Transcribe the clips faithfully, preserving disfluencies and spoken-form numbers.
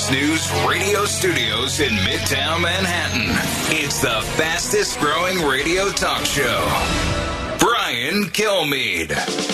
Fox News radio studios in Midtown Manhattan. It's the fastest growing radio talk show. Brian Kilmeade.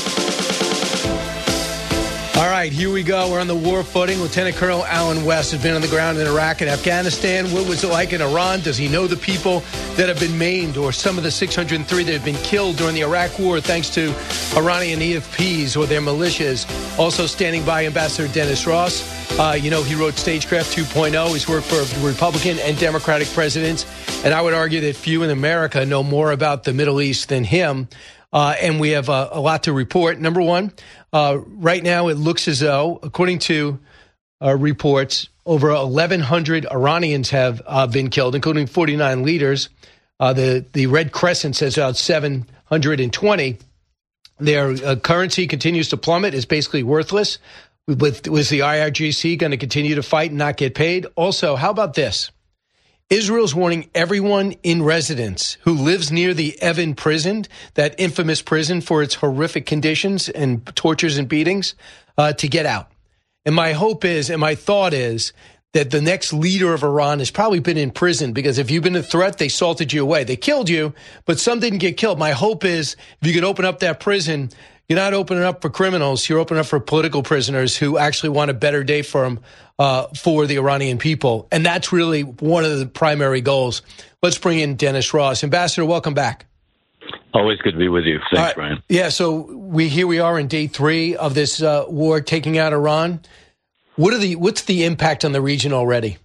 All right, here we go. We're on the war footing. Lieutenant Colonel Alan West has been on the ground in Iraq and Afghanistan. What was it like in Iran? Does he know the people that have been maimed or some of the six hundred three that have been killed during the Iraq war thanks to Iranian E F Ps or their militias? Also standing by, Ambassador Dennis Ross. Uh, you know, he wrote Stagecraft two point oh. He's worked for Republican and Democratic presidents. And I would argue that few in America know more about the Middle East than him. Uh, and we have uh, a lot to report. Number one, uh, right now it looks as though, according to uh, reports, over eleven hundred Iranians have uh, been killed, including forty-nine leaders. Uh, the, the Red Crescent says about seven hundred twenty. Their uh, currency continues to plummet. It's basically worthless. With, was the I R G C going to continue to fight and not get paid? Also, how about this? Israel's warning everyone in residence who lives near the Evin prison, that infamous prison for its horrific conditions and tortures and beatings, uh, to get out. And my hope is, and my thought is, that the next leader of Iran has probably been in prison, because if you've been a threat, they salted you away. They killed you, but some didn't get killed. My hope is if you could open up that prison, you're not opening up for criminals. You're opening up for political prisoners who actually want a better day for them, uh, for the Iranian people. And that's really one of the primary goals. Let's bring in Dennis Ross. Ambassador, welcome back. Always good to be with you. Thanks, uh, Brian. Yeah, so we here we are in day three of this uh, war taking out Iran. What are the what's the impact on the region already?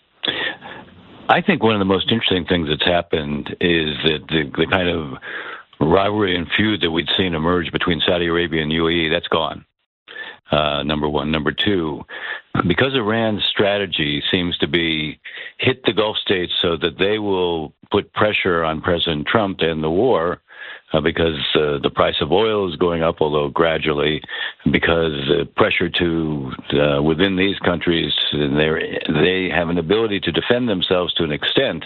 I think one of the most interesting things that's happened is that the, the kind of rivalry and feud that we'd seen emerge between Saudi Arabia and U A E, that's gone. Uh, number one. Number two, because Iran's strategy seems to be hit the Gulf states so that they will put pressure on President Trump to end the war, uh, because uh, the price of oil is going up, although gradually, because uh, pressure to uh, within these countries, they have an ability to defend themselves to an extent.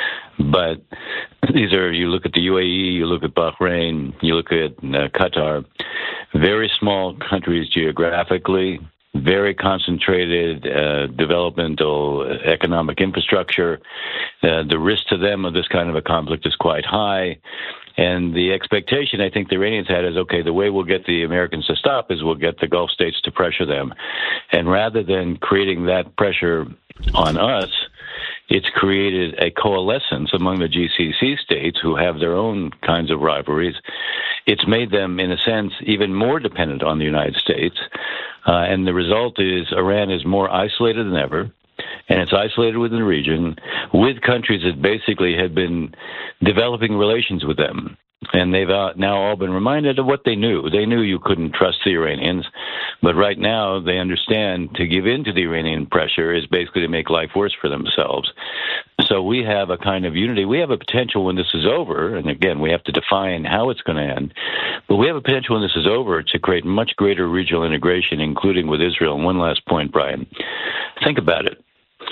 But these are, you look at the U A E, you look at Bahrain, you look at uh, Qatar, very small countries geographically, very concentrated uh, developmental economic infrastructure. Uh, the risk to them of this kind of a conflict is quite high. And the expectation I think the Iranians had is, okay, the way we'll get the Americans to stop is we'll get the Gulf states to pressure them. And rather than creating that pressure on us, it's created a coalescence among the G C C states who have their own kinds of rivalries. It's made them, in a sense, even more dependent on the United States. Uh, and the result is Iran is more isolated than ever. And it's isolated within the region with countries that basically had been developing relations with them. And they've uh, now all been reminded of what they knew. They knew you couldn't trust the Iranians, but right now they understand to give in to the Iranian pressure is basically to make life worse for themselves. So we have a kind of unity. We have a potential when this is over, and again, we have to define how it's going to end, but we have a potential when this is over to create much greater regional integration, including with Israel. And one last point, Brian. Think about it.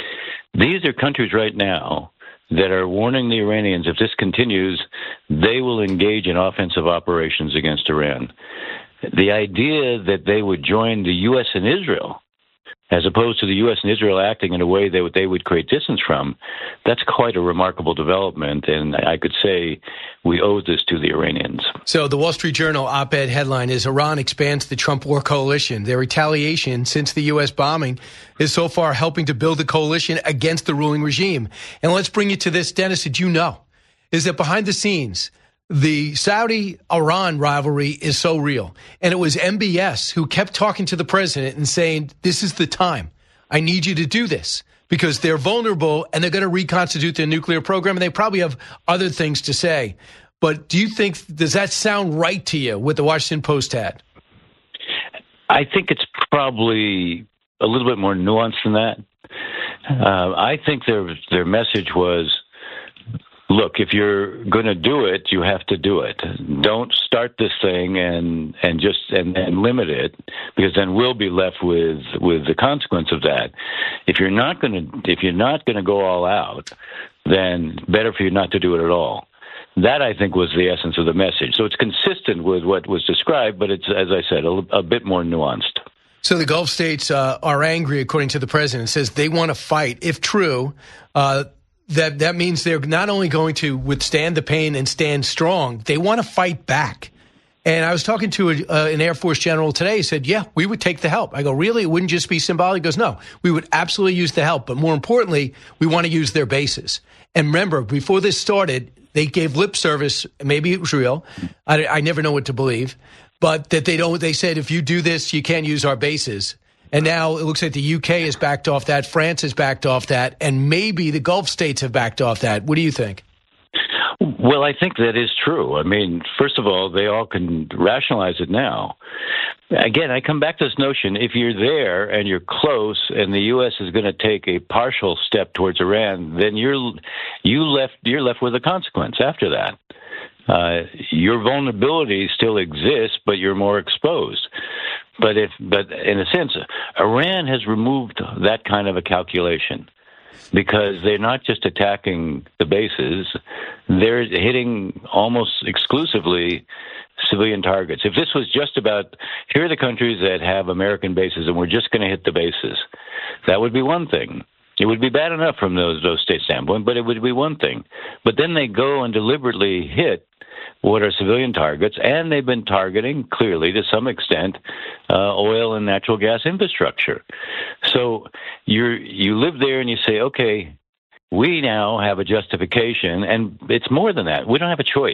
These are countries right now that are warning the Iranians if this continues, they will engage in offensive operations against Iran. The idea that they would join the U S and Israel, as opposed to the U S and Israel acting in a way that they would create distance from, that's quite a remarkable development. And I could say we owe this to the Iranians. So the Wall Street Journal op-ed headline is Iran expands the Trump war coalition. Their retaliation since the U S bombing is so far helping to build a coalition against the ruling regime. And let's bring you to this, Dennis, did you know, is that behind the scenes, the Saudi-Iran rivalry is so real. And it was M B S who kept talking to the president and saying, this is the time. I need you to do this because they're vulnerable and they're going to reconstitute their nuclear program. And they probably have other things to say. But do you think, does that sound right to you what the Washington Post had? I think it's probably a little bit more nuanced than that. Uh, I think their their message was, look, if you're going to do it, you have to do it. Don't start this thing and and just and, and limit it, because then we'll be left with with the consequence of that. If you're not going to if you're not going to go all out, then better for you not to do it at all. That, I think, was the essence of the message. So it's consistent with what was described, but it's, as I said, a, a bit more nuanced. So the Gulf states uh, are angry, according to the president. It says they want to fight. If true, uh, that that means they're not only going to withstand the pain and stand strong, they want to fight back. And I was talking to a, uh, an Air Force general today. He said, yeah, we would take the help. I go, really? It wouldn't just be symbolic? He goes, no, we would absolutely use the help. But more importantly, we want to use their bases. And remember, before this started, they gave lip service. Maybe it was real. I, I never know what to believe. But that they don't, they said, if you do this, you can't use our bases. And now it looks like the U K has backed off that. France has backed off that. And maybe the Gulf states have backed off that. What do you think? Well, I think that is true. I mean, first of all, they all can rationalize it now. Again, I come back to this notion, if you're there and you're close and the U S is going to take a partial step towards Iran, then you're you left you're left with a consequence after that. Uh, your vulnerability still exists, but you're more exposed. But if but in a sense, Iran has removed that kind of a calculation, because they're not just attacking the bases, they're hitting almost exclusively civilian targets. If this was just about, here are the countries that have American bases and we're just going to hit the bases, that would be one thing. It would be bad enough from those, those state standpoint, but it would be one thing. But then they go and deliberately hit what are civilian targets, and they've been targeting, clearly, to some extent, uh, oil and natural gas infrastructure. So you're, you live there and you say, okay, we now have a justification, and it's more than that. We don't have a choice.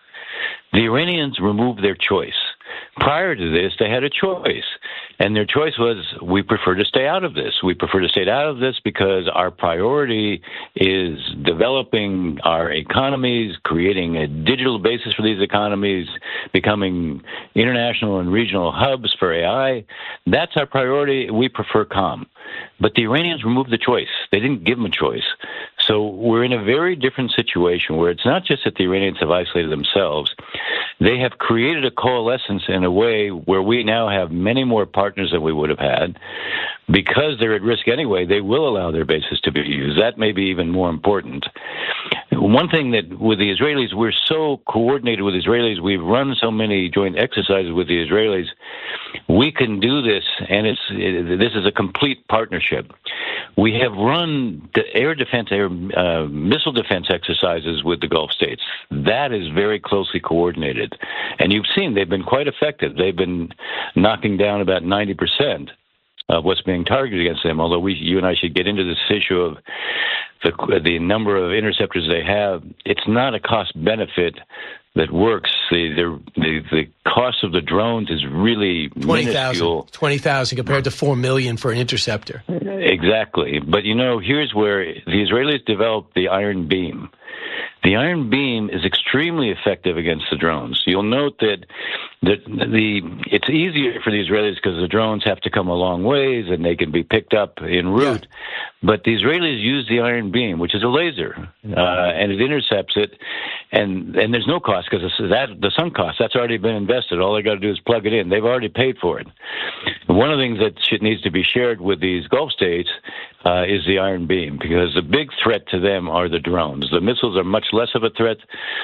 The Iranians removed their choice. Prior to this, they had a choice, and their choice was, we prefer to stay out of this. We prefer to stay out of this because our priority is developing our economies, creating a digital basis for these economies, becoming international and regional hubs for A I. That's our priority. We prefer calm. But the Iranians removed the choice. They didn't give them a choice. So we're in a very different situation where it's not just that the Iranians have isolated themselves. They have created a coalescence in a way where we now have many more partners than we would have had. Because they're at risk anyway, they will allow their bases to be used. That may be even more important. One thing that with the Israelis, we're so coordinated with Israelis, we've run so many joint exercises with the Israelis, we can do this, and it's it, this is a complete partnership. We have run the air defense, air uh, missile defense exercises with the Gulf states. That is very closely coordinated. And you've seen they've been quite effective. They've been knocking down about ninety percent of what's being targeted against them, although we, you and I should get into this issue of the, the number of interceptors they have. It's not a cost-benefit that works. The, the, the, the cost of the drones is really minuscule. twenty thousand compared to four million dollars for an interceptor. Exactly. But, you know, here's where the Israelis developed the Iron Beam. The Iron Beam is extremely effective against the drones. You'll note that the, the it's easier for the Israelis because the drones have to come a long ways and they can be picked up en route. Yeah. But the Israelis use the Iron Beam, which is a laser, uh, and it intercepts it. And and there's no cost because that the sunk cost, that's already been invested. All they got to do is plug it in. They've already paid for it. One of the things that should, needs to be shared with these Gulf states uh, is the Iron Beam, because the big threat to them are the drones. The missiles are much less of a threat.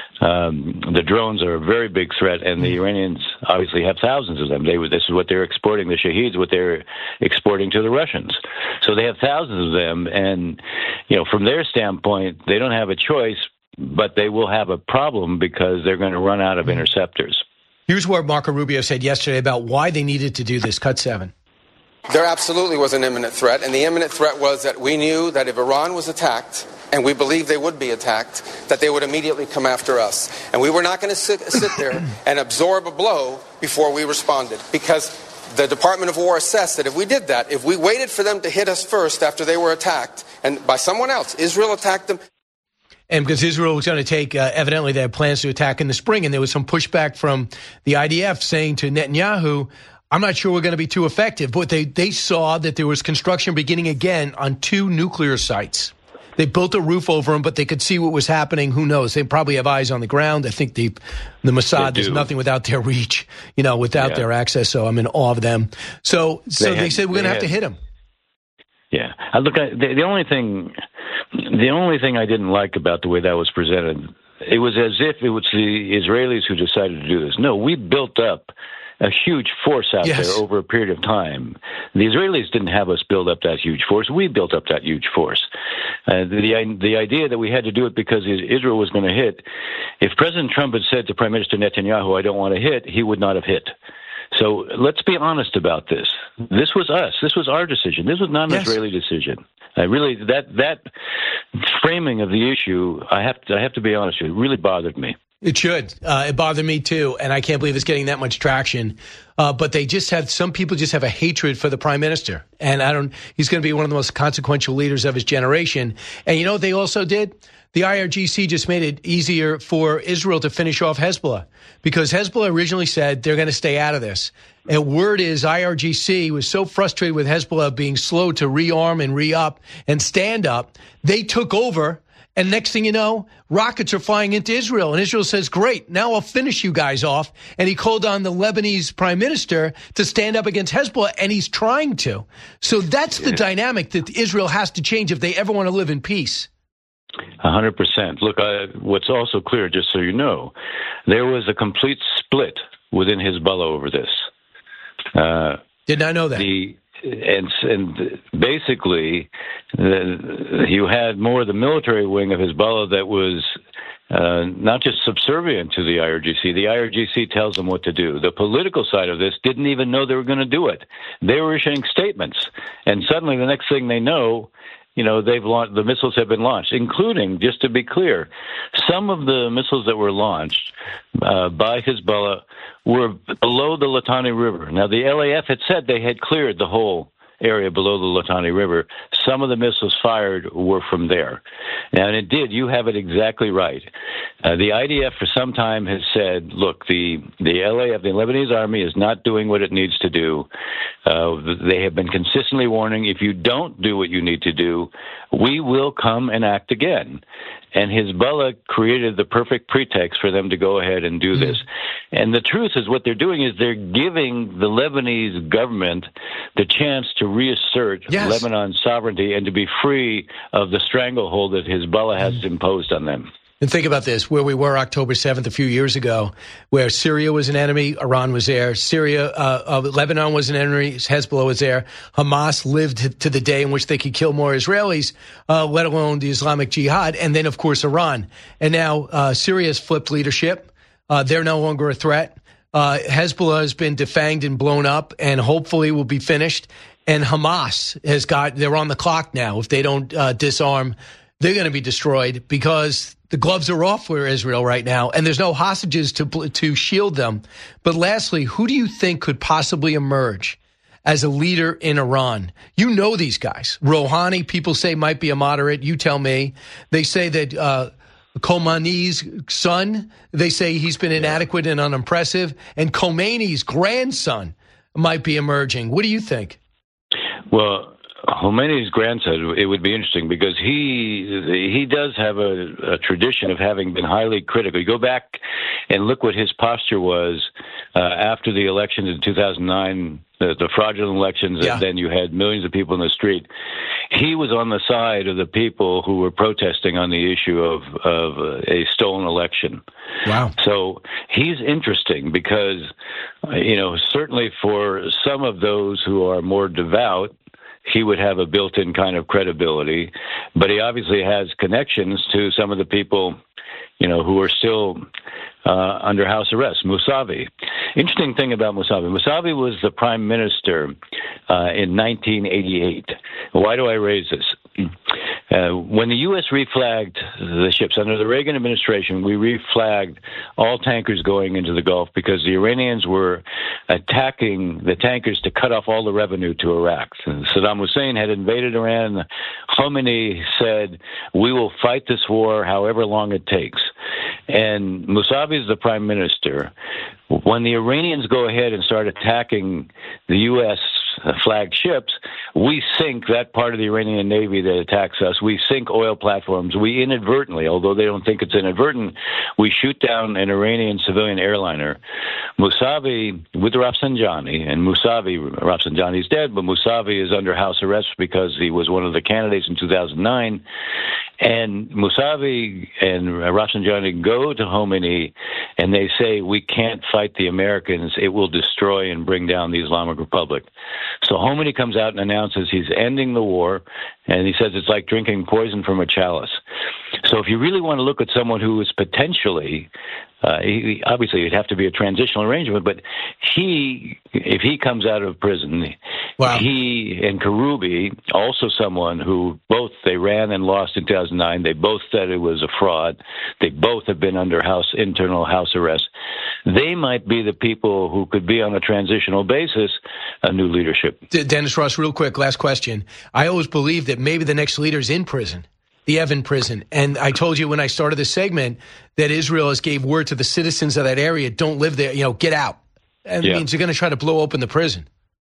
Um, the drones are a very big threat, and the Iranians obviously have thousands of them. They This is what they're exporting. The Shaheeds, what they're exporting to the Russians. So they have thousands of them, and you know, from their standpoint, they don't have a choice, but they will have a problem because they're going to run out of interceptors. Here's what Marco Rubio said yesterday about why they needed to do this. Cut seven. There absolutely was an imminent threat, and the imminent threat was that we knew that if Iran was attacked, and we believed they would be attacked, that they would immediately come after us. And we were not going to sit, sit there and absorb a blow before we responded, because the Department of War assessed that if we did that, if we waited for them to hit us first after they were attacked, and by someone else, Israel attacked them. And because Israel was going to take, uh, evidently they had plans to attack in the spring, and there was some pushback from the I D F saying to Netanyahu, I'm not sure we're going to be too effective. But they, they saw that there was construction beginning again on two nuclear sites. They built a roof over them, but they could see what was happening. Who knows? They probably have eyes on the ground. I think the the Mossad, there's nothing without their reach, you know, without yeah. their access. So I'm in awe of them. So so they, they had, said we're going to have to hit them. Yeah. I look, at, the, the only thing, the only thing I didn't like about the way that was presented, it was as if it was the Israelis who decided to do this. No, we built up a huge force out yes. there over a period of time. The Israelis didn't have us build up that huge force. We built up that huge force. Uh, the, the idea that we had to do it because Israel was going to hit, if President Trump had said to Prime Minister Netanyahu, I don't want to hit, he would not have hit. So let's be honest about this. This was us. This was our decision. This was not an yes. Israeli decision. I really that that framing of the issue, I have to, I have to be honest with you, it really bothered me. It should. Uh, it bothered me too, and I can't believe it's getting that much traction. Uh, but they just have some people just have a hatred for the prime minister, and I don't. He's going to be one of the most consequential leaders of his generation. And you know what they also did? The I R G C just made it easier for Israel to finish off Hezbollah, because Hezbollah originally said they're going to stay out of this. And word is I R G C was so frustrated with Hezbollah being slow to rearm and re-up and stand up, they took over. And next thing you know, rockets are flying into Israel. And Israel says, great, now I'll finish you guys off. And he called on the Lebanese prime minister to stand up against Hezbollah, and he's trying to. So that's the dynamic that Israel has to change if they ever want to live in peace. A hundred percent. Look, I, what's also clear, just so you know, there was a complete split within Hezbollah over this. Uh, Did not know that. The, and, and basically, the, you had more the military wing of Hezbollah that was uh, not just subservient to the I R G C. The I R G C tells them what to do. The political side of this didn't even know they were going to do it. They were issuing statements, and suddenly the next thing they know, you know, they've launched, the missiles have been launched, including, just to be clear, some of the missiles that were launched uh, by Hezbollah were below the Litani River. Now, the L A F had said they had cleared the whole area below the Litani River. Some of the missiles fired were from there. Now, and it did. You have it exactly right. Uh, the I D F for some time has said, look, the, the L A F, the Lebanese army, is not doing what it needs to do. Uh, they have been consistently warning, if you don't do what you need to do, we will come and act again. And Hezbollah created the perfect pretext for them to go ahead and do this. And the truth is what they're doing is they're giving the Lebanese government the chance to reassert yes. Lebanon's sovereignty and to be free of the stranglehold that Hezbollah has imposed on them. And think about this, where we were October seventh a few years ago, where Syria was an enemy, Iran was there, Syria, uh, uh, Lebanon was an enemy, Hezbollah was there, Hamas lived to the day in which they could kill more Israelis, uh, let alone the Islamic Jihad, and then, of course, Iran. And now uh, Syria's flipped leadership. Uh, they're no longer a threat. Uh, Hezbollah has been defanged and blown up and hopefully will be finished. And Hamas has got, they're on the clock now. If they don't uh, disarm, they're going to be destroyed because the gloves are off for Israel right now, and there's no hostages to to shield them. But lastly, who do you think could possibly emerge as a leader in Iran? You know these guys. Rouhani, people say, might be a moderate. You tell me. They say that uh, Khomeini's son, they say he's been inadequate and unimpressive. And Khomeini's grandson might be emerging. What do you think? Well, Khomeini's grandson, it would be interesting because he he does have a, a tradition of having been highly critical. You go back and look what his posture was uh, after the elections in two thousand nine, the, the fraudulent elections, yeah. and then you had millions of people in the street. He was on the side of the people who were protesting on the issue of, of a stolen election. Wow. So he's interesting because, you know, certainly for some of those who are more devout, he would have a built-in kind of credibility, but he obviously has connections to some of the people, you know, who are still uh, under house arrest. Mousavi. Interesting thing about Mousavi. Mousavi was the prime minister uh, in nineteen eighty-eight. Why do I raise this? Uh, when the U S reflagged the ships under the Reagan administration, we reflagged all tankers going into the Gulf because the Iranians were attacking the tankers to cut off all the revenue to Iraq. Saddam Hussein had invaded Iran. Khomeini said, we will fight this war however long it takes. And Mousavi is the prime minister. When the Iranians go ahead and start attacking the U S uh, flagged ships, we sink that part of the Iranian Navy that attacks us. We sink oil platforms. We inadvertently, although they don't think it's inadvertent, we shoot down an Iranian civilian airliner. Mousavi with Rafsanjani, and Mousavi, Rafsanjani's dead, but Mousavi is under house arrest because he was one of the candidates in two thousand nine. And Mousavi and Rafsanjani go to Khomeini, and they say, we can't fight the Americans. It will destroy and bring down the Islamic Republic. So Khomeini comes out and announces he's ending the war, and he says it's like drinking poison from a chalice. So if you really want to look at someone who is potentially, uh, he, obviously it'd have to be a transitional arrangement, but he, if he comes out of prison, wow. he and Karoubi, also someone who both, they ran and lost in two thousand nine, they both said it was a fraud, they both have been under house, internal house arrest. They might be the people who could be on a transitional basis, a new leadership. Dennis Ross, real quick, last question. I always believe that maybe the next leader's in prison. The Evin prison. And I told you when I started this segment that Israel has gave word to the citizens of that area, don't live there, you know, get out. And yeah. It means they're going to try to blow open the prison.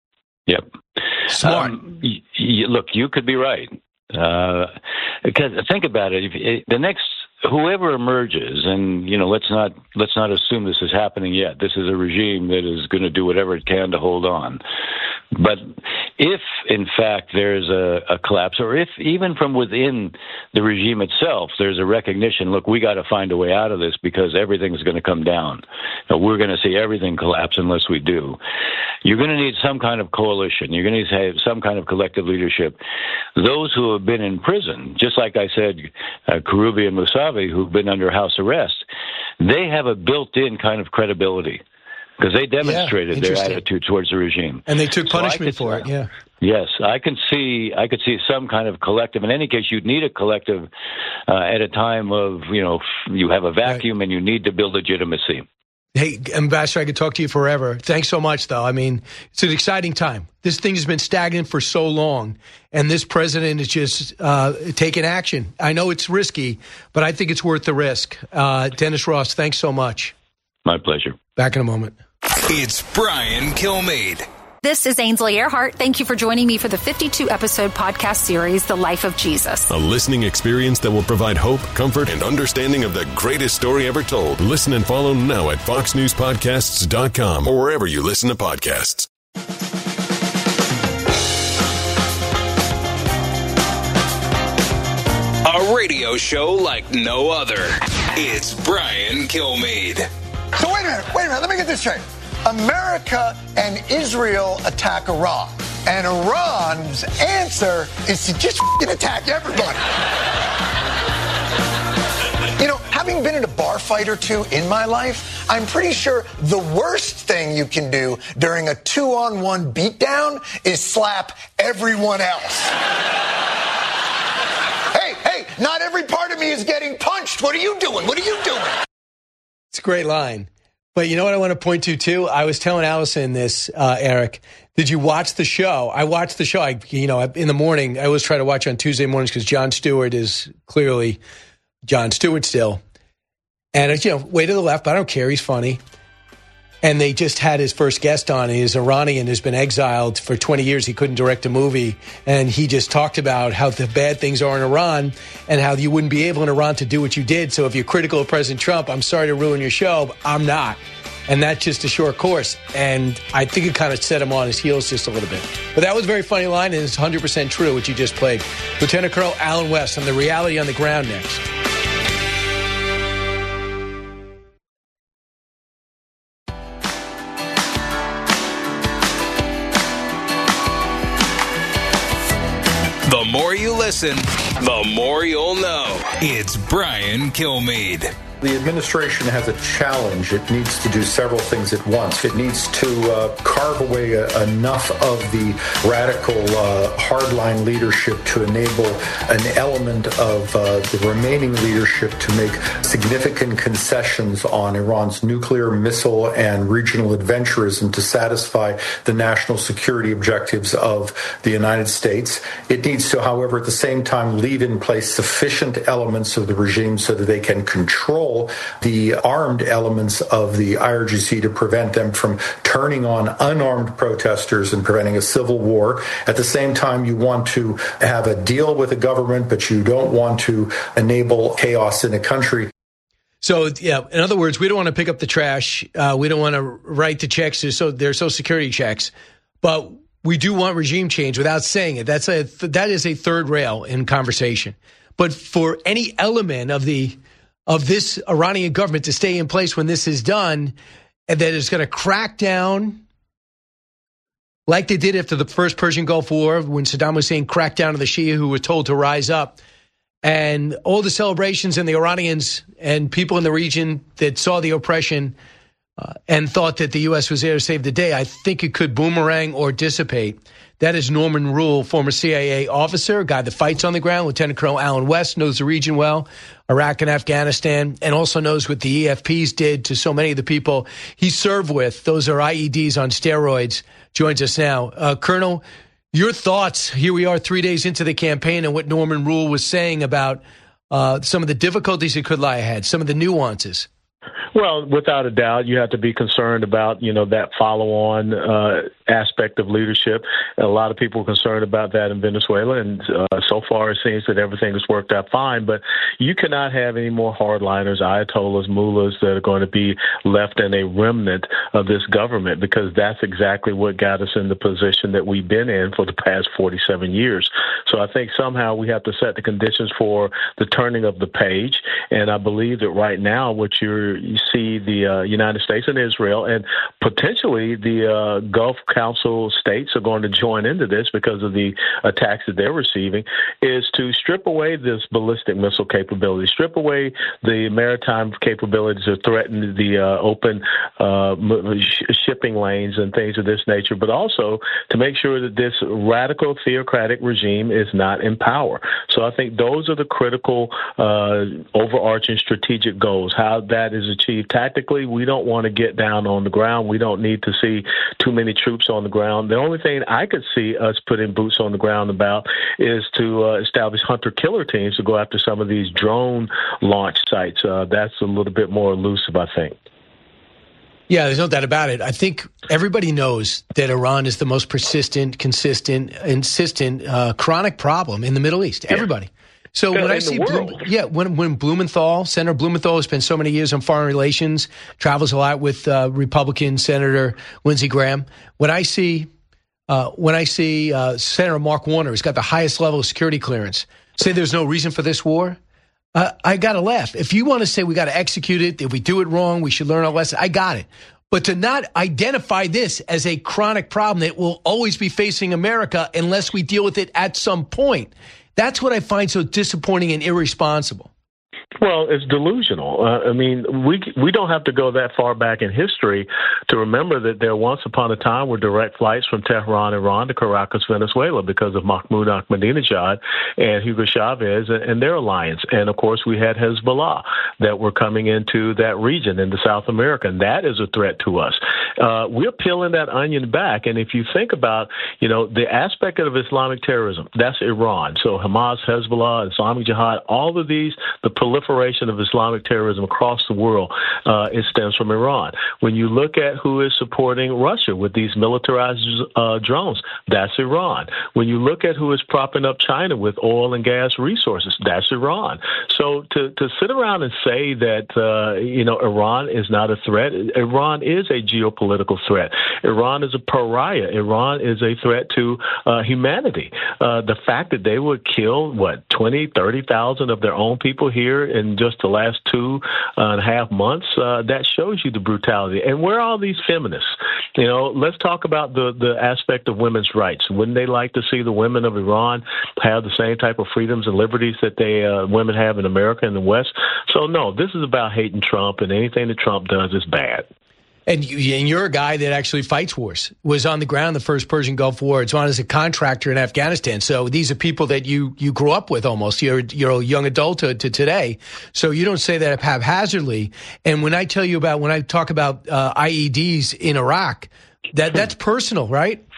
Yep. Smart. Um, y- y- look, you could be right. Uh, because think about it. If it, the next, whoever emerges, and, you know, let's not, let's not assume this is happening yet. This is a regime that is going to do whatever it can to hold on. But if, in fact, there's a, a collapse, or if even from within the regime itself, there's a recognition, look, we got to find a way out of this because everything's going to come down. We're going to see everything collapse unless we do. You're going to need some kind of coalition. You're going to have some kind of collective leadership. Those who have been in prison, just like I said, uh, Karoubi and Mousavi, who've been under house arrest, they have a built-in kind of credibility. Because they demonstrated yeah, their attitude towards the regime, and they took punishment so for it. Yeah. Yes, I can see. I could see some kind of collective. In any case, you'd need a collective uh, at a time of, you know, you have a vacuum right. and you need to build legitimacy. Hey, Ambassador, I could talk to you forever. Thanks so much, though. I mean, it's an exciting time. This thing has been stagnant for so long, and this president is just uh, taking action. I know it's risky, but I think it's worth the risk. Uh, Dennis Ross, thanks so much. My pleasure. Back in a moment. It's Brian Kilmeade. This is Ainsley Earhart. Thank you for joining me for the fifty-two episode podcast series, The Life of Jesus. A listening experience that will provide hope, comfort, and understanding of the greatest story ever told. Listen and follow now at fox news podcasts dot com or wherever you listen to podcasts. A radio show like no other. It's Brian Kilmeade. So wait a minute, wait a minute, let me get this straight. America and Israel attack Iran, and Iran's answer is to just f***ing attack everybody. You know, having been in a bar fight or two in my life, I'm pretty sure the worst thing you can do during a two-on-one beatdown is slap everyone else. Hey, hey, not every part of me is getting punched. What are you doing? What are you doing? It's a great line. But you know what I want to point to, too? I was telling Allison this, uh, Eric. Did you watch the show? I watched the show. I, you know, in the morning, I always try to watch on Tuesday mornings because Jon Stewart is clearly Jon Stewart still. And, you know, way to the left, but I don't care. He's funny. And they just had his first guest on. He's Iranian, who's been exiled for twenty years. He couldn't direct a movie. And he just talked about how the bad things are in Iran and how you wouldn't be able in Iran to do what you did. So if you're critical of President Trump, I'm sorry to ruin your show, but I'm not. And that's just a short course. And I think it kind of set him on his heels just a little bit. But that was a very funny line, and it's one hundred percent true, what you just played. Lieutenant Colonel Allen West on the reality on the ground next. The more you listen, the more you'll know. It's Brian Kilmeade. The administration has a challenge. It needs to do several things at once. It needs to uh, carve away a, enough of the radical uh, hardline leadership to enable an element of uh, the remaining leadership to make significant concessions on Iran's nuclear, missile, and regional adventurism to satisfy the national security objectives of the United States. It needs to, however, at the same time leave in place sufficient elements of the regime so that they can control control the armed elements of the I R G C to prevent them from turning on unarmed protesters and preventing a civil war. At the same time, you want to have a deal with the government, but you don't want to enable chaos in a country. So, yeah, in other words, we don't want to pick up the trash. Uh, we don't want to write the checks. To, so their Social Security checks. But we do want regime change without saying it. That's a that is a third rail in conversation. But for any element of the of this Iranian government to stay in place when this is done, and that is going to crack down like they did after the first Persian Gulf War, when Saddam Hussein cracked down on the Shia who were told to rise up, and all the celebrations and the Iranians and people in the region that saw the oppression uh, and thought that the U S was there to save the day, I think it could boomerang or dissipate. That is Norman Rule, former C I A officer, a guy that fights on the ground. Lieutenant Colonel Alan West knows the region well, Iraq and Afghanistan, and also knows what the E F Ps did to so many of the people he served with. Those are I E Ds on steroids. Joins us now. Uh, Colonel, your thoughts, here we are three days into the campaign, and what Norman Rule was saying about uh, some of the difficulties that could lie ahead, some of the nuances. Well, without a doubt, you have to be concerned about, you know, that follow-on uh, aspect of leadership. And a lot of people are concerned about that in Venezuela, and uh, so far it seems that everything has worked out fine. But you cannot have any more hardliners, ayatollahs, mullahs that are going to be left in a remnant of this government, because that's exactly what got us in the position that we've been in for the past forty-seven years. So I think somehow we have to set the conditions for the turning of the page, and I believe that right now what you're you see the uh, United States and Israel, and potentially the uh, Gulf Council states are going to join into this because of the attacks that they're receiving, is to strip away this ballistic missile capability, strip away the maritime capabilities that threaten the uh, open uh, sh- shipping lanes and things of this nature, but also to make sure that this radical theocratic regime is not in power. So I think those are the critical uh, overarching strategic goals. How that is achieved tactically, we don't want to get down on the ground. We don't need to see too many troops on the ground. The only thing I could see us putting boots on the ground about is to uh, establish hunter-killer teams to go after some of these drone launch sites. Uh, that's a little bit more elusive, I think. Yeah, there's no doubt about it. I think everybody knows that Iran is the most persistent, consistent, insistent, uh, chronic problem in the Middle East. Yeah. Everybody. So yeah, when I see, Blum, yeah, when when Blumenthal, Senator Blumenthal, has spent so many years on foreign relations, travels a lot with uh, Republican Senator Lindsey Graham. When I see, uh, when I see uh, Senator Mark Warner, who's got the highest level of security clearance, say there's no reason for this war, uh, I got to laugh. If you want to say we got to execute it, if we do it wrong, we should learn our lesson, I got it. But to not identify this as a chronic problem that will always be facing America unless we deal with it at some point, that's what I find so disappointing and irresponsible. Well, it's delusional. Uh, I mean, we we don't have to go that far back in history to remember that there once upon a time were direct flights from Tehran, Iran to Caracas, Venezuela, because of Mahmoud Ahmadinejad and Hugo Chavez and, and their alliance. And, of course, we had Hezbollah that were coming into that region, into South America, and that is a threat to us. Uh, we're peeling that onion back, and if you think about, you know, the aspect of Islamic terrorism, that's Iran. So Hamas, Hezbollah, Islamic Jihad, all of these, the proliferation of Islamic terrorism across the world, uh, it stems from Iran. When you look at who is supporting Russia with these militarized uh, drones, that's Iran. When you look at who is propping up China with oil and gas resources, that's Iran. So to, to sit around and say that, uh, you know, Iran is not a threat, Iran is a geopolitical threat. Iran is a pariah. Iran is a threat to uh, humanity. Uh, the fact that they would kill, what, twenty, thirty thousand of their own people here in just the last two uh, and a half months, uh, that shows you the brutality. And where are all these feminists? You know, let's talk about the, the aspect of women's rights. Wouldn't they like to see the women of Iran have the same type of freedoms and liberties that they uh, women have in America and the West? So, no, this is about hating Trump, and anything that Trump does is bad. And, you, and you're a guy that actually fights wars, was on the ground the first Persian Gulf War. It's on as a contractor in Afghanistan. So these are people that you you grew up with almost. You're, you're a young adult to, to today. So you don't say that haphazardly. And when I tell you about, when I talk about uh, I E Ds in Iraq, that that's personal, right?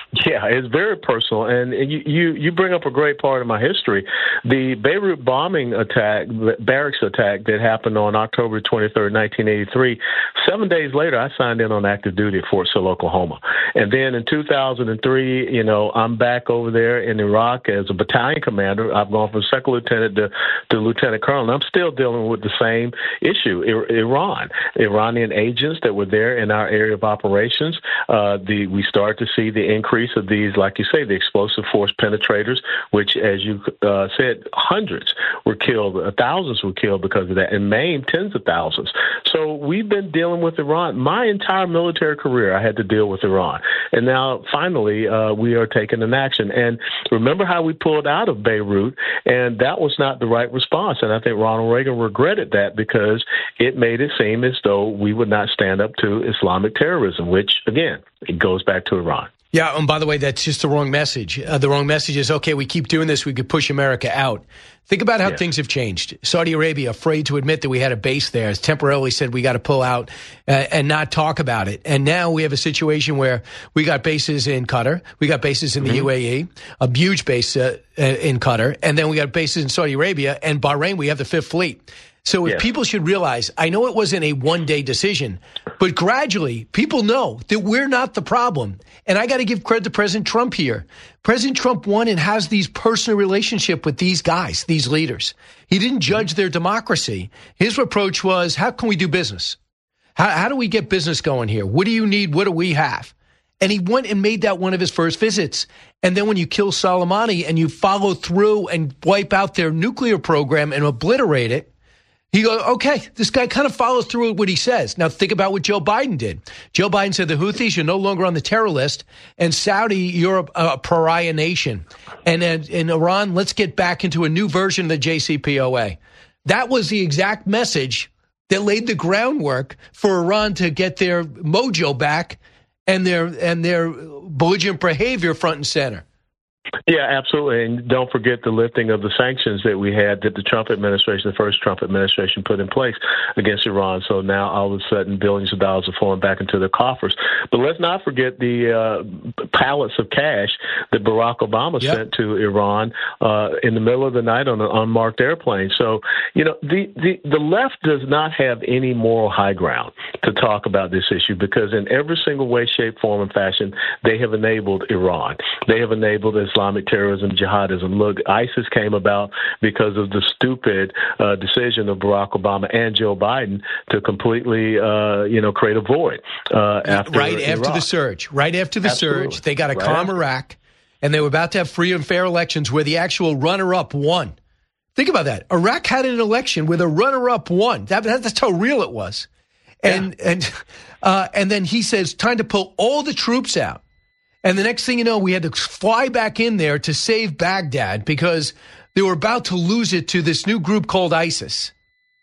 Yeah, it's very personal, and you, you you bring up a great part of my history. The Beirut bombing attack, barracks attack that happened on October twenty-third, nineteen eighty-three, seven days later, I signed in on active duty at Fort Sill, Oklahoma. And then in two thousand three, you know, I'm back over there in Iraq as a battalion commander. I've gone from second lieutenant to, to lieutenant colonel, and I'm still dealing with the same issue, Iran. Iranian agents that were there in our area of operations, uh, the we start to see the increase of these, like you say, the explosive force penetrators, which, as you uh, said, hundreds were killed, uh, thousands were killed because of that, and maimed tens of thousands. So we've been dealing with Iran. My entire military career, I had to deal with Iran. And now, finally, uh, we are taking an action. And remember how we pulled out of Beirut, and that was not the right response. And I think Ronald Reagan regretted that because it made it seem as though we would not stand up to Islamic terrorism, which, again, it goes back to Iran. Yeah, and by the way, that's just the wrong message. Uh, the wrong message is, okay, we keep doing this, we could push America out. Think about how yeah. things have changed. Saudi Arabia, afraid to admit that we had a base there, has temporarily said we got to pull out uh, and not talk about it. And now we have a situation where we got bases in Qatar, we got bases in the mm-hmm. U A E, a huge base uh, in Qatar, and then we got bases in Saudi Arabia, and Bahrain, we have the Fifth Fleet. So if yeah. people should realize, I know it wasn't a one-day decision, but gradually people know that we're not the problem. And I got to give credit to President Trump here. President Trump won and has these personal relationship with these guys, these leaders. He didn't judge their democracy. His approach was, how can we do business? How, how do we get business going here? What do you need? What do we have? And he went and made that one of his first visits. And then when you kill Soleimani and you follow through and wipe out their nuclear program and obliterate it, he goes, okay, this guy kind of follows through with what he says. Now think about what Joe Biden did. Joe Biden said the Houthis are no longer on the terror list, and Saudi, you're a, a pariah nation. And in Iran, let's get back into a new version of the J C P O A. That was the exact message that laid the groundwork for Iran to get their mojo back and their and their belligerent behavior front and center. Yeah, absolutely. And don't forget the lifting of the sanctions that we had that the Trump administration, the first Trump administration, put in place against Iran. So now all of a sudden billions of dollars are flowing back into their coffers. But let's not forget the uh, pallets of cash that Barack Obama yep. sent to Iran uh, in the middle of the night on an unmarked airplane. So, you know, the, the, the left does not have any moral high ground to talk about this issue because in every single way, shape, form, and fashion, they have enabled Iran. They have enabled Islamic terrorism, jihadism. Look, ISIS came about because of the stupid uh, decision of Barack Obama and Joe Biden to completely, uh, you know, create a void uh, after right Iraq. after the surge. Right after the Absolutely. surge, they got a right calm after. Iraq, and they were about to have free and fair elections where the actual runner-up won. Think about that. Iraq had an election where the runner-up won. That, that's how real it was. And yeah. and uh, and then he says, time to pull all the troops out. And the next thing you know, we had to fly back in there to save Baghdad because they were about to lose it to this new group called ISIS.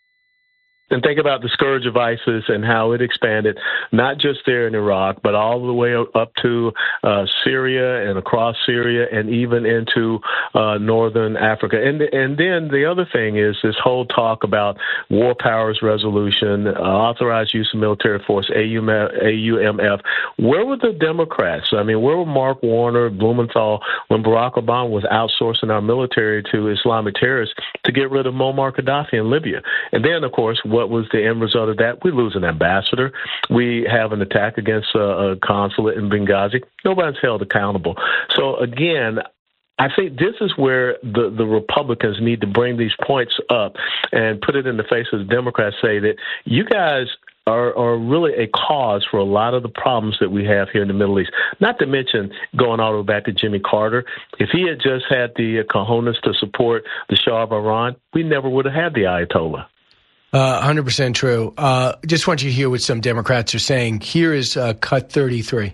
And think about the scourge of ISIS and how it expanded, not just there in Iraq, but all the way up to uh, Syria and across Syria and even into uh, northern Africa. And and then the other thing is this whole talk about war powers resolution, uh, authorized use of military force, A U M F. Where were the Democrats? I mean, where were Mark Warner, Blumenthal, when Barack Obama was outsourcing our military to Islamic terrorists to get rid of Muammar Gaddafi in Libya? And then, of course, what was the end result of that? We lose an ambassador. We have an attack against a, a consulate in Benghazi. Nobody's held accountable. So, again, I think this is where the, the Republicans need to bring these points up and put it in the face of the Democrats, say that you guys are, are really a cause for a lot of the problems that we have here in the Middle East. Not to mention, going all the way back to Jimmy Carter, if he had just had the cojones to support the Shah of Iran, we never would have had the Ayatollah. Uh, one hundred percent true. Uh, just want you to hear what some Democrats are saying. Here is uh, cut thirty-three.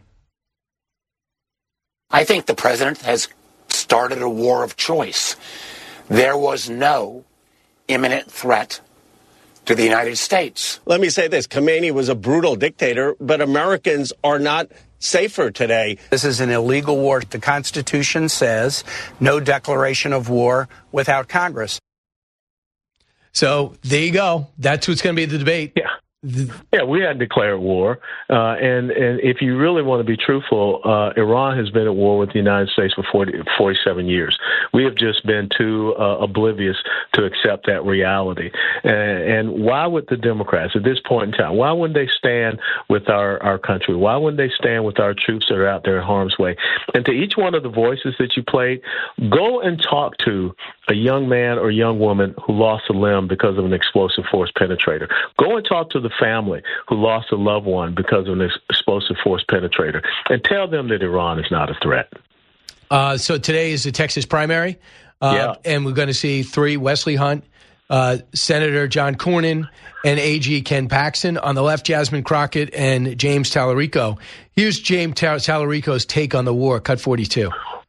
I think the president has started a war of choice. There was no imminent threat to the United States. Let me say this. Khomeini was a brutal dictator, but Americans are not safer today. This is an illegal war. The Constitution says no declaration of war without Congress. So there you go. That's what's going to be the debate. Yeah. Yeah, we hadn't declared war. Uh, and, and if you really want to be truthful, uh, Iran has been at war with the United States for forty, forty-seven years. We have just been too uh, oblivious to accept that reality. And, and why would the Democrats at this point in time, why wouldn't they stand with our, our country? Why wouldn't they stand with our troops that are out there in harm's way? And to each one of the voices that you played, go and talk to a young man or young woman who lost a limb because of an explosive force penetrator. Go and talk to the family who lost a loved one because of an explosive force penetrator, and tell them that Iran is not a threat. Uh, so today is the Texas primary, uh, yeah. and we're going to see three: Wesley Hunt, uh, Senator John Cornyn, and A G Ken Paxton. On the left, Jasmine Crockett and James Tallarico. Here's James Tallarico's take on the war. Cut forty-two.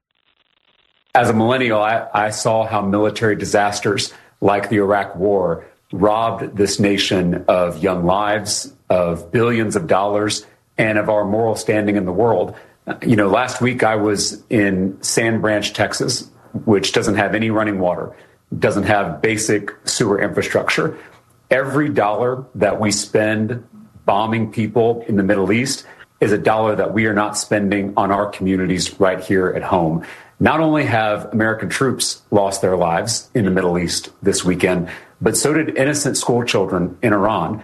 As a millennial, I, I saw how military disasters like the Iraq War robbed this nation of young lives, of billions of dollars, and of our moral standing in the world. You know, last week I was in Sand Branch, Texas, which doesn't have any running water, doesn't have basic sewer infrastructure. Every dollar that we spend bombing people in the Middle East is a dollar that we are not spending on our communities right here at home. Not only have American troops lost their lives in the Middle East this weekend, but so did innocent school children in Iran.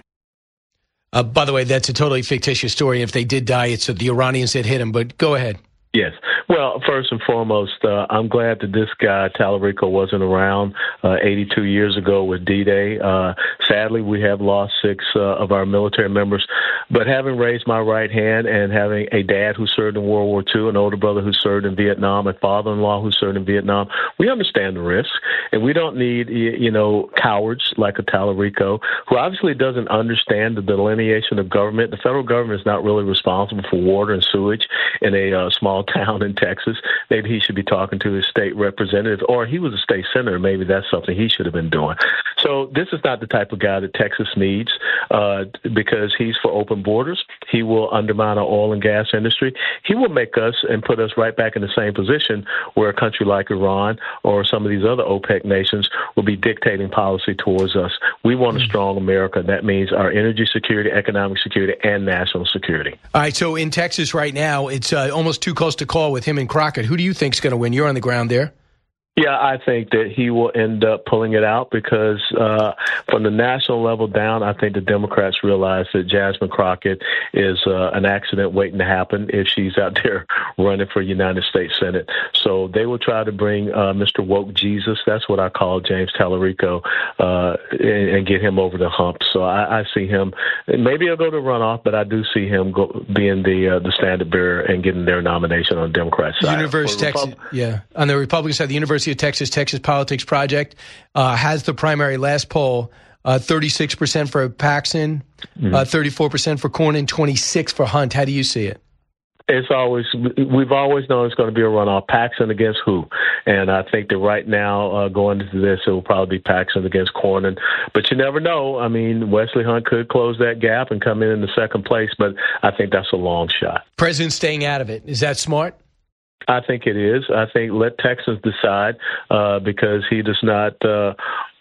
Uh, by the way, that's a totally fictitious story. If they did die, it's the Iranians that hit them. But go ahead. Yes. Well, first and foremost, uh, I'm glad that this guy, Tallarico, wasn't around uh, eighty-two years ago with D-Day. Uh, sadly, we have lost six uh, of our military members. But having raised my right hand and having a dad who served in World War Two, an older brother who served in Vietnam, a father-in-law who served in Vietnam, we understand the risks. And we don't need, you know, cowards like a Tallarico, who obviously doesn't understand the delineation of government. The federal government is not really responsible for water and sewage in a uh, small town in Texas. Maybe he should be talking to his state representative, or he was a state senator. Maybe that's something he should have been doing. So this is not the type of guy that Texas needs uh, because he's for open borders. He will undermine our oil and gas industry. He will make us and put us right back in the same position where a country like Iran or some of these other OPEC nations will be dictating policy towards us. We want a strong America. That means our energy security, economic security, and national security. All right, so in Texas right now, it's uh, almost too close to call with him and Crockett. Who do you think's going to win? You're on the ground there. Yeah, I think that he will end up pulling it out because uh, from the national level down, I think the Democrats realize that Jasmine Crockett is uh, an accident waiting to happen if she's out there running for United States Senate. So they will try to bring uh, Mister Woke Jesus, that's what I call James Tallarico, uh, and, and get him over the hump. So I, I see him, maybe he'll go to runoff, but I do see him go, being the uh, the standard bearer and getting their nomination on the Democrat side. University of Texas, yeah. On the Republican side, the University of Texas, Texas Politics Project uh, has the primary last poll, uh, thirty-six percent for Paxton, mm-hmm. uh, thirty-four percent for Cornyn, twenty-six for Hunt. How do you see it? It's always, we've always known it's going to be a runoff. Paxton against who? And I think that right now, uh, going into this, it will probably be Paxton against Cornyn. But you never know. I mean, Wesley Hunt could close that gap and come in in the second place, but I think that's a long shot. President staying out of it. Is that smart? I think it is. I think let Texans decide uh, because he does not uh,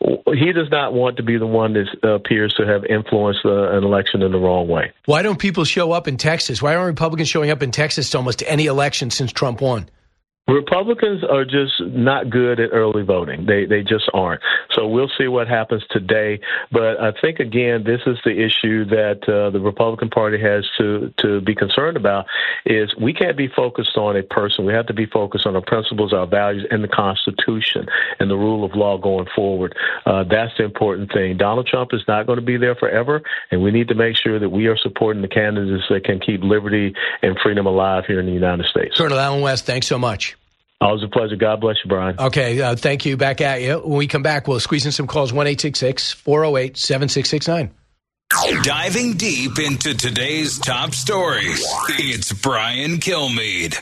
he does not want to be the one that uh, appears to have influenced uh, an election in the wrong way. Why don't people show up in Texas? Why aren't Republicans showing up in Texas to almost any election since Trump won? Republicans are just not good at early voting. They they just aren't. So we'll see what happens today. But I think, again, this is the issue that uh, the Republican Party has to, to be concerned about is we can't be focused on a person. We have to be focused on our principles, our values, and the Constitution and the rule of law going forward. Uh, that's the important thing. Donald Trump is not going to be there forever, and we need to make sure that we are supporting the candidates that can keep liberty and freedom alive here in the United States. Colonel Allen West, thanks so much. Always a pleasure. God bless you, Brian. Okay, uh, thank you. Back at you. When we come back, we'll squeeze in some calls, one eight six six, four oh eight, seven six six nine. Diving deep into today's top stories, it's Brian Kilmeade.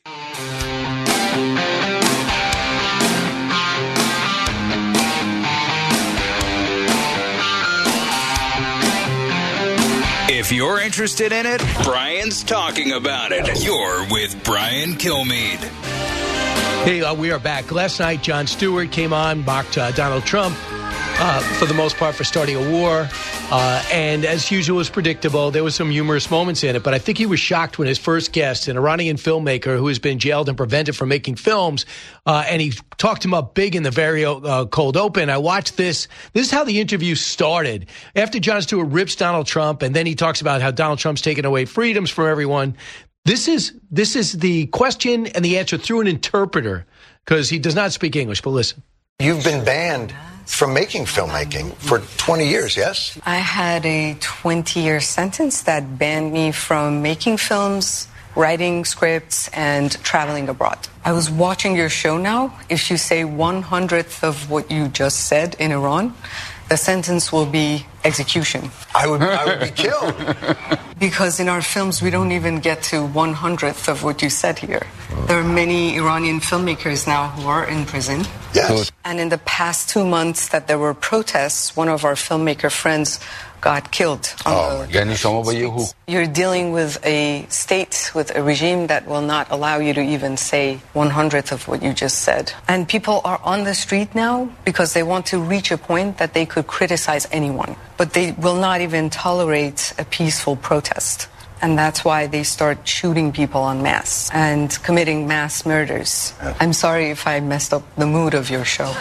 If you're interested in it, Brian's talking about it. You're with Brian Kilmeade. Hey, uh, we are back. Last night, Jon Stewart came on, mocked uh, Donald Trump. uh, for the most part, for starting a war. Uh, and as usual, was predictable. There was some humorous moments in it, but I think he was shocked when his first guest, an Iranian filmmaker who has been jailed and prevented from making films, uh, and he talked him up big in the very uh, cold open. I watched this. This is how the interview started. After Jon Stewart rips Donald Trump, and then he talks about how Donald Trump's taken away freedoms from everyone. This is this is the question and the answer through an interpreter, because he does not speak English, but listen. You've been banned from making filmmaking for twenty years, yes? I had a twenty-year sentence that banned me from making films, writing scripts, and traveling abroad. I was watching your show now. If you say one hundredth of what you just said in Iran, the sentence will be execution. I would, I would be killed. Because in our films, we don't even get to one hundredth of what you said here. There are many Iranian filmmakers now who are in prison. Yes. And in the past two months that there were protests, one of our filmmaker friends got killed. Oh, the You're dealing with a state, with a regime that will not allow you to even say one hundredth of what you just said. And people are on the street now because they want to reach a point that they could criticize anyone. But they will not even tolerate a peaceful protest. And that's why they start shooting people en masse and committing mass murders. I'm sorry if I messed up the mood of your show.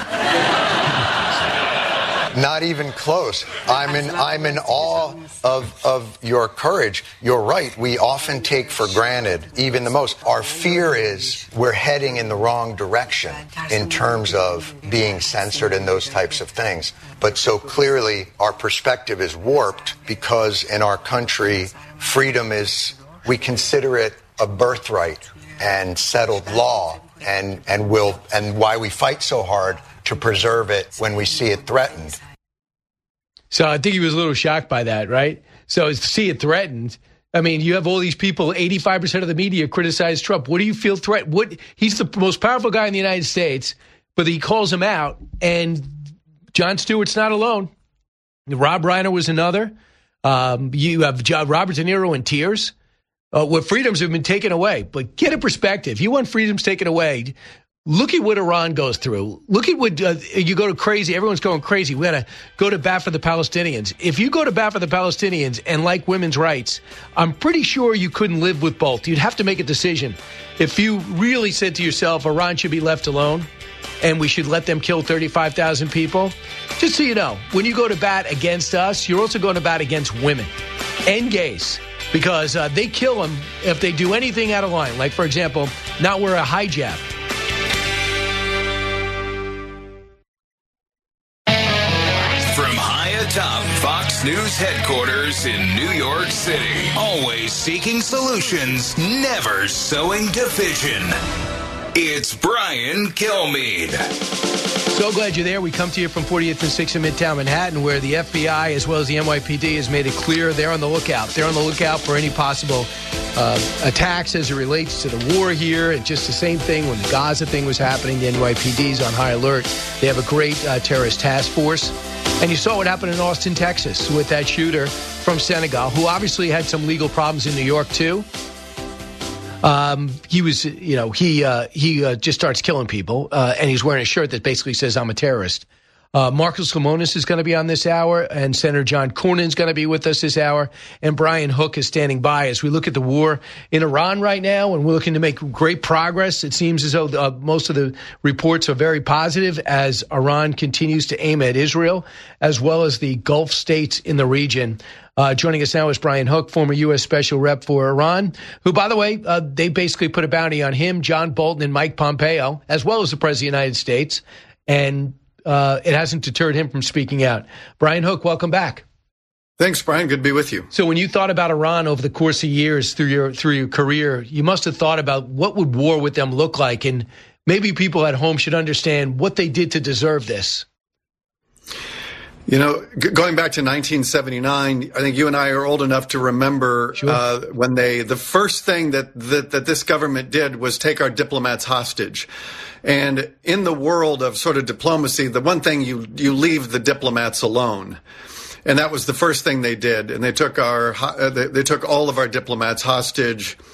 Not even close. I'm in I'm in awe of of your courage. You're right. We often take for granted even the most. Our fear is we're heading in the wrong direction in terms of being censored and those types of things. But so clearly our perspective is warped because in our country freedom is, we consider it a birthright and settled law, and and will and why we fight so hard to preserve it when we see it threatened. So I think he was a little shocked by that, right? So to see it threatened, I mean, you have all these people, eighty-five percent of the media criticize Trump. What do you feel threatened? What, he's the most powerful guy in the United States, but he calls him out, and Jon Stewart's not alone. Rob Reiner was another. Um, you have Robert De Niro in tears. Uh, where freedoms have been taken away. But get a perspective. You want freedoms taken away. Look at what Iran goes through. Look at what uh, you go to crazy. Everyone's going crazy. We got to go to bat for the Palestinians. If you go to bat for the Palestinians and like women's rights, I'm pretty sure you couldn't live with both. You'd have to make a decision. If you really said to yourself, Iran should be left alone and we should let them kill thirty-five thousand people, just so you know, when you go to bat against us, you're also going to bat against women and gays. Because uh, they kill them if they do anything out of line. Like, for example, not wear a hijab. From high atop Fox News headquarters in New York City, always seeking solutions, never sowing division. It's Brian Kilmeade. So glad you're there. We come to you from forty-eighth and sixth in Midtown Manhattan, where the F B I as well as the N Y P D has made it clear they're on the lookout. They're on the lookout for any possible uh, attacks as it relates to the war here. And just the same thing when the Gaza thing was happening, the N Y P D is on high alert. They have a great uh, terrorist task force. And you saw what happened in Austin, Texas, with that shooter from Senegal, who obviously had some legal problems in New York, too. Um, he was, you know, he uh, he uh, just starts killing people, uh, and he's wearing a shirt that basically says, I'm a terrorist. Uh, Marcus Lemonis is going to be on this hour, and Senator John Cornyn is going to be with us this hour, and Brian Hook is standing by as we look at the war in Iran right now, and we're looking to make great progress. It seems as though uh, most of the reports are very positive as Iran continues to aim at Israel, as well as the Gulf states in the region. Uh, joining us now is Brian Hook, former U S Special Rep for Iran, who, by the way, uh, they basically put a bounty on him, John Bolton, and Mike Pompeo, as well as the President of the United States, and uh, it hasn't deterred him from speaking out. Brian Hook, welcome back. Thanks, Brian. Good to be with you. So when you thought about Iran over the course of years through your through your career, you must have thought about what would war with them look like, and maybe people at home should understand what they did to deserve this. You know, g- going back to nineteen seventy-nine, I think you and I are old enough to remember sure. uh, when they, the first thing that, that, that this government did was take our diplomats hostage. And in the world of sort of diplomacy, the one thing you, you leave the diplomats alone. And that was the first thing they did. And they took our, uh, they, they took all of our diplomats hostage.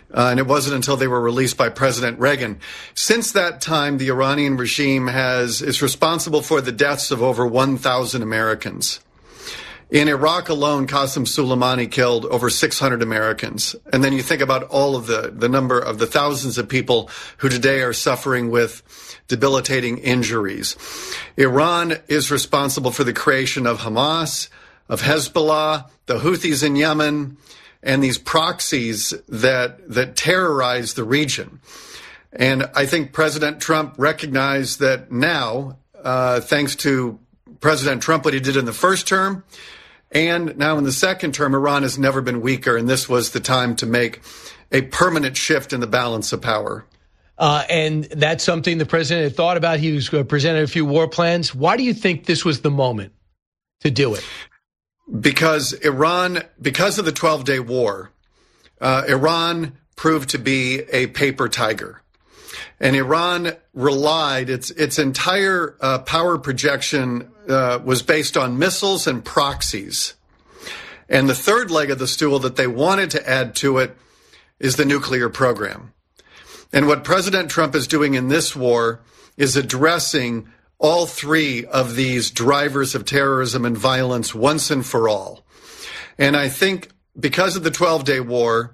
Uh, and it wasn't until they were released by President Reagan. Since that time, the Iranian regime has is responsible for the deaths of over one thousand Americans. In Iraq alone, Qasem Soleimani killed over six hundred Americans. And then you think about all of the, the number of the thousands of people who today are suffering with debilitating injuries. Iran is responsible for the creation of Hamas, of Hezbollah, the Houthis in Yemen, and these proxies that that terrorize the region. And I think President Trump recognized that now, uh, thanks to President Trump, what he did in the first term, and now in the second term, Iran has never been weaker, and this was the time to make a permanent shift in the balance of power. Uh, and that's something the president had thought about. He was uh, presented a few war plans. Why do you think this was the moment to do it? Because Iran, because of the twelve-day war, uh, Iran proved to be a paper tiger. And Iran relied, its its entire uh, power projection uh, was based on missiles and proxies. And the third leg of the stool that they wanted to add to it is the nuclear program. And what President Trump is doing in this war is addressing all three of these drivers of terrorism and violence once and for all. And I think because of the twelve-day war,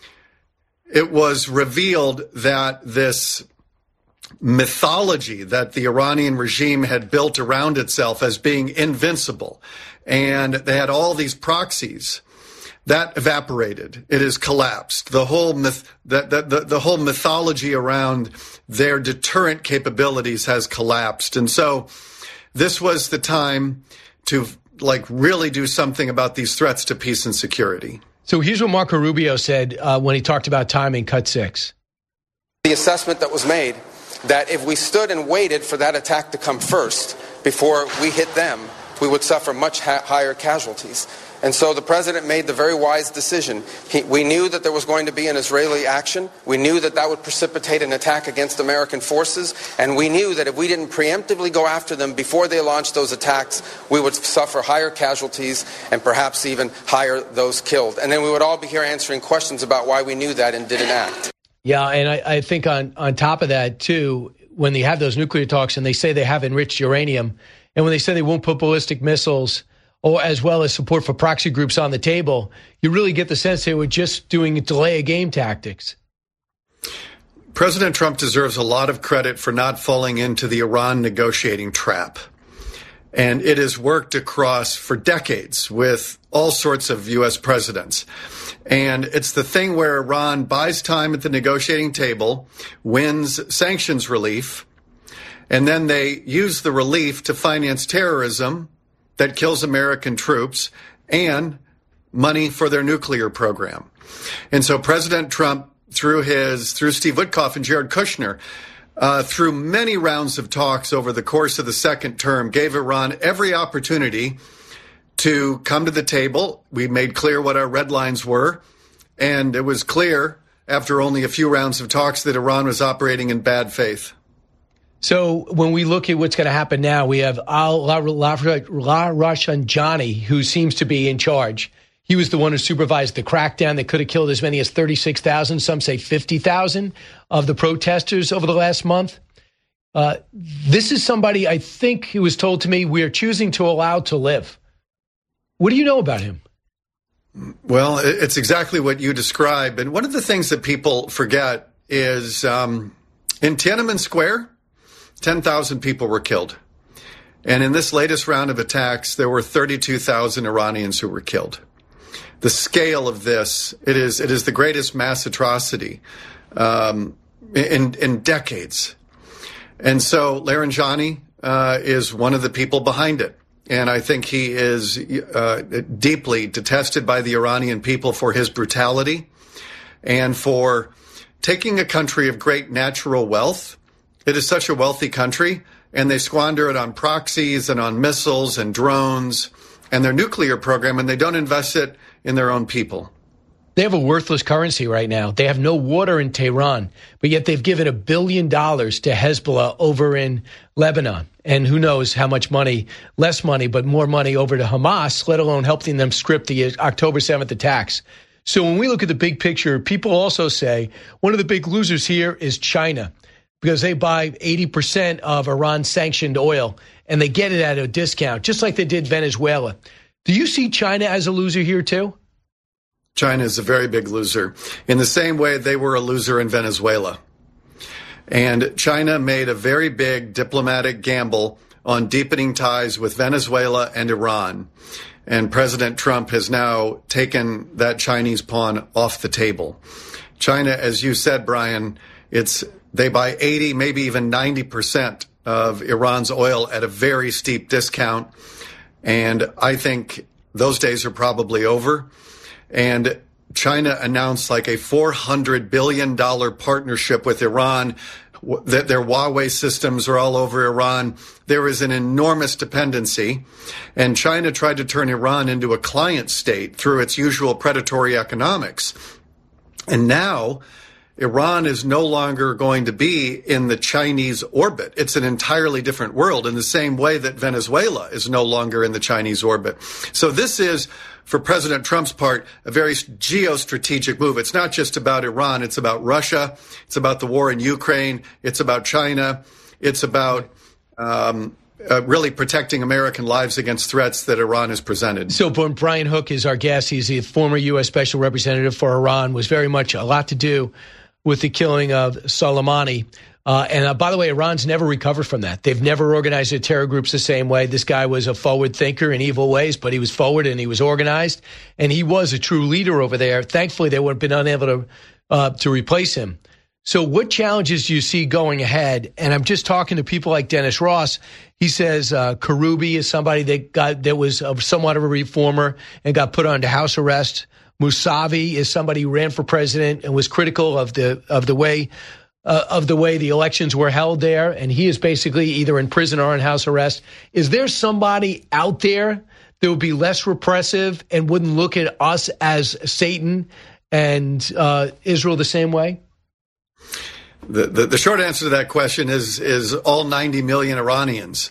it was revealed that this mythology that the Iranian regime had built around itself as being invincible, and they had all these proxies, that evaporated. It has collapsed. The whole myth, the, the, the, the whole mythology around their deterrent capabilities has collapsed. And so this was the time to like really do something about these threats to peace and security. So here's what Marco Rubio said uh, when he talked about timing, cut six. The assessment that was made that if we stood and waited for that attack to come first before we hit them, we would suffer much ha- higher casualties. And so the president made the very wise decision. He, we knew that there was going to be an Israeli action. We knew that that would precipitate an attack against American forces. And we knew that if we didn't preemptively go after them before they launched those attacks, we would suffer higher casualties and perhaps even higher those killed. And then we would all be here answering questions about why we knew that and didn't act. Yeah, and I, I think on, on top of that, too, when they have those nuclear talks and they say they have enriched uranium, and when they say they won't put ballistic missiles or as well as support for proxy groups on the table, you really get the sense they were just doing delay a game tactics. President Trump deserves a lot of credit for not falling into the Iran negotiating trap. And it has worked across for decades with all sorts of U S presidents. And it's the thing where Iran buys time at the negotiating table, wins sanctions relief, and then they use the relief to finance terrorism that kills American troops and money for their nuclear program. And so President Trump, through his, through Steve Witkoff and Jared Kushner, uh, through many rounds of talks over the course of the second term, gave Iran every opportunity to come to the table. We made clear what our red lines were. And it was clear after only a few rounds of talks that Iran was operating in bad faith. So when we look at what's going to happen now, we have al-Rafsanjani, who seems to be in charge. He was the one who supervised the crackdown that could have killed as many as thirty-six thousand, some say fifty thousand of the protesters over the last month. Uh, this is somebody I think who was told to me we are choosing to allow to live. What do you know about him? Well, it's exactly what you describe. And one of the things that people forget is um, in Tiananmen Square, ten thousand people were killed. And in this latest round of attacks, there were thirty-two thousand Iranians who were killed. The scale of this, it is it is the greatest mass atrocity um, in, in decades. And so Laranjani uh, is one of the people behind it. And I think he is uh, deeply detested by the Iranian people for his brutality and for taking a country of great natural wealth. It is such a wealthy country, and they squander it on proxies and on missiles and drones and their nuclear program, and they don't invest it in their own people. They have a worthless currency right now. They have no water in Tehran, but yet they've given a billion dollars to Hezbollah over in Lebanon. And who knows how much money, less money, but more money over to Hamas, let alone helping them script the October seventh attacks. So when we look at the big picture, people also say one of the big losers here is China, because they buy eighty percent of Iran-sanctioned oil, and they get it at a discount, just like they did Venezuela. Do you see China as a loser here, too? China is a very big loser, in the same way they were a loser in Venezuela. And China made a very big diplomatic gamble on deepening ties with Venezuela and Iran. And President Trump has now taken that Chinese pawn off the table. China, as you said, Brian, it's they buy eighty, maybe even ninety percent of Iran's oil at a very steep discount. And I think those days are probably over. And China announced like a four hundred billion dollars partnership with Iran, that their Huawei systems are all over Iran. There is an enormous dependency. And China tried to turn Iran into a client state through its usual predatory economics. And now Iran is no longer going to be in the Chinese orbit. It's an entirely different world, in the same way that Venezuela is no longer in the Chinese orbit. So this is, for President Trump's part, a very geostrategic move. It's not just about Iran. It's about Russia. It's about the war in Ukraine. It's about China. It's about um, uh, really protecting American lives against threats that Iran has presented. So Brian Hook is our guest. He's the former U S Special Representative for Iran, was very much a lot to do with the killing of Soleimani. Uh, and uh, by the way, Iran's never recovered from that. They've never organized their terror groups the same way. This guy was a forward thinker in evil ways, but he was forward and he was organized, and he was a true leader over there. Thankfully, they would have been unable to uh, to replace him. So what challenges do you see going ahead? And I'm just talking to people like Dennis Ross. He says uh, Karoubi is somebody that got that was a, somewhat of a reformer and got put under house arrest. Mousavi is somebody who ran for president and was critical of the of the way uh, of the way the elections were held there, and he is basically either in prison or in house arrest. Is there somebody out there that would be less repressive and wouldn't look at us as Satan and uh, Israel the same way? The, the the short answer to that question is is all ninety million Iranians.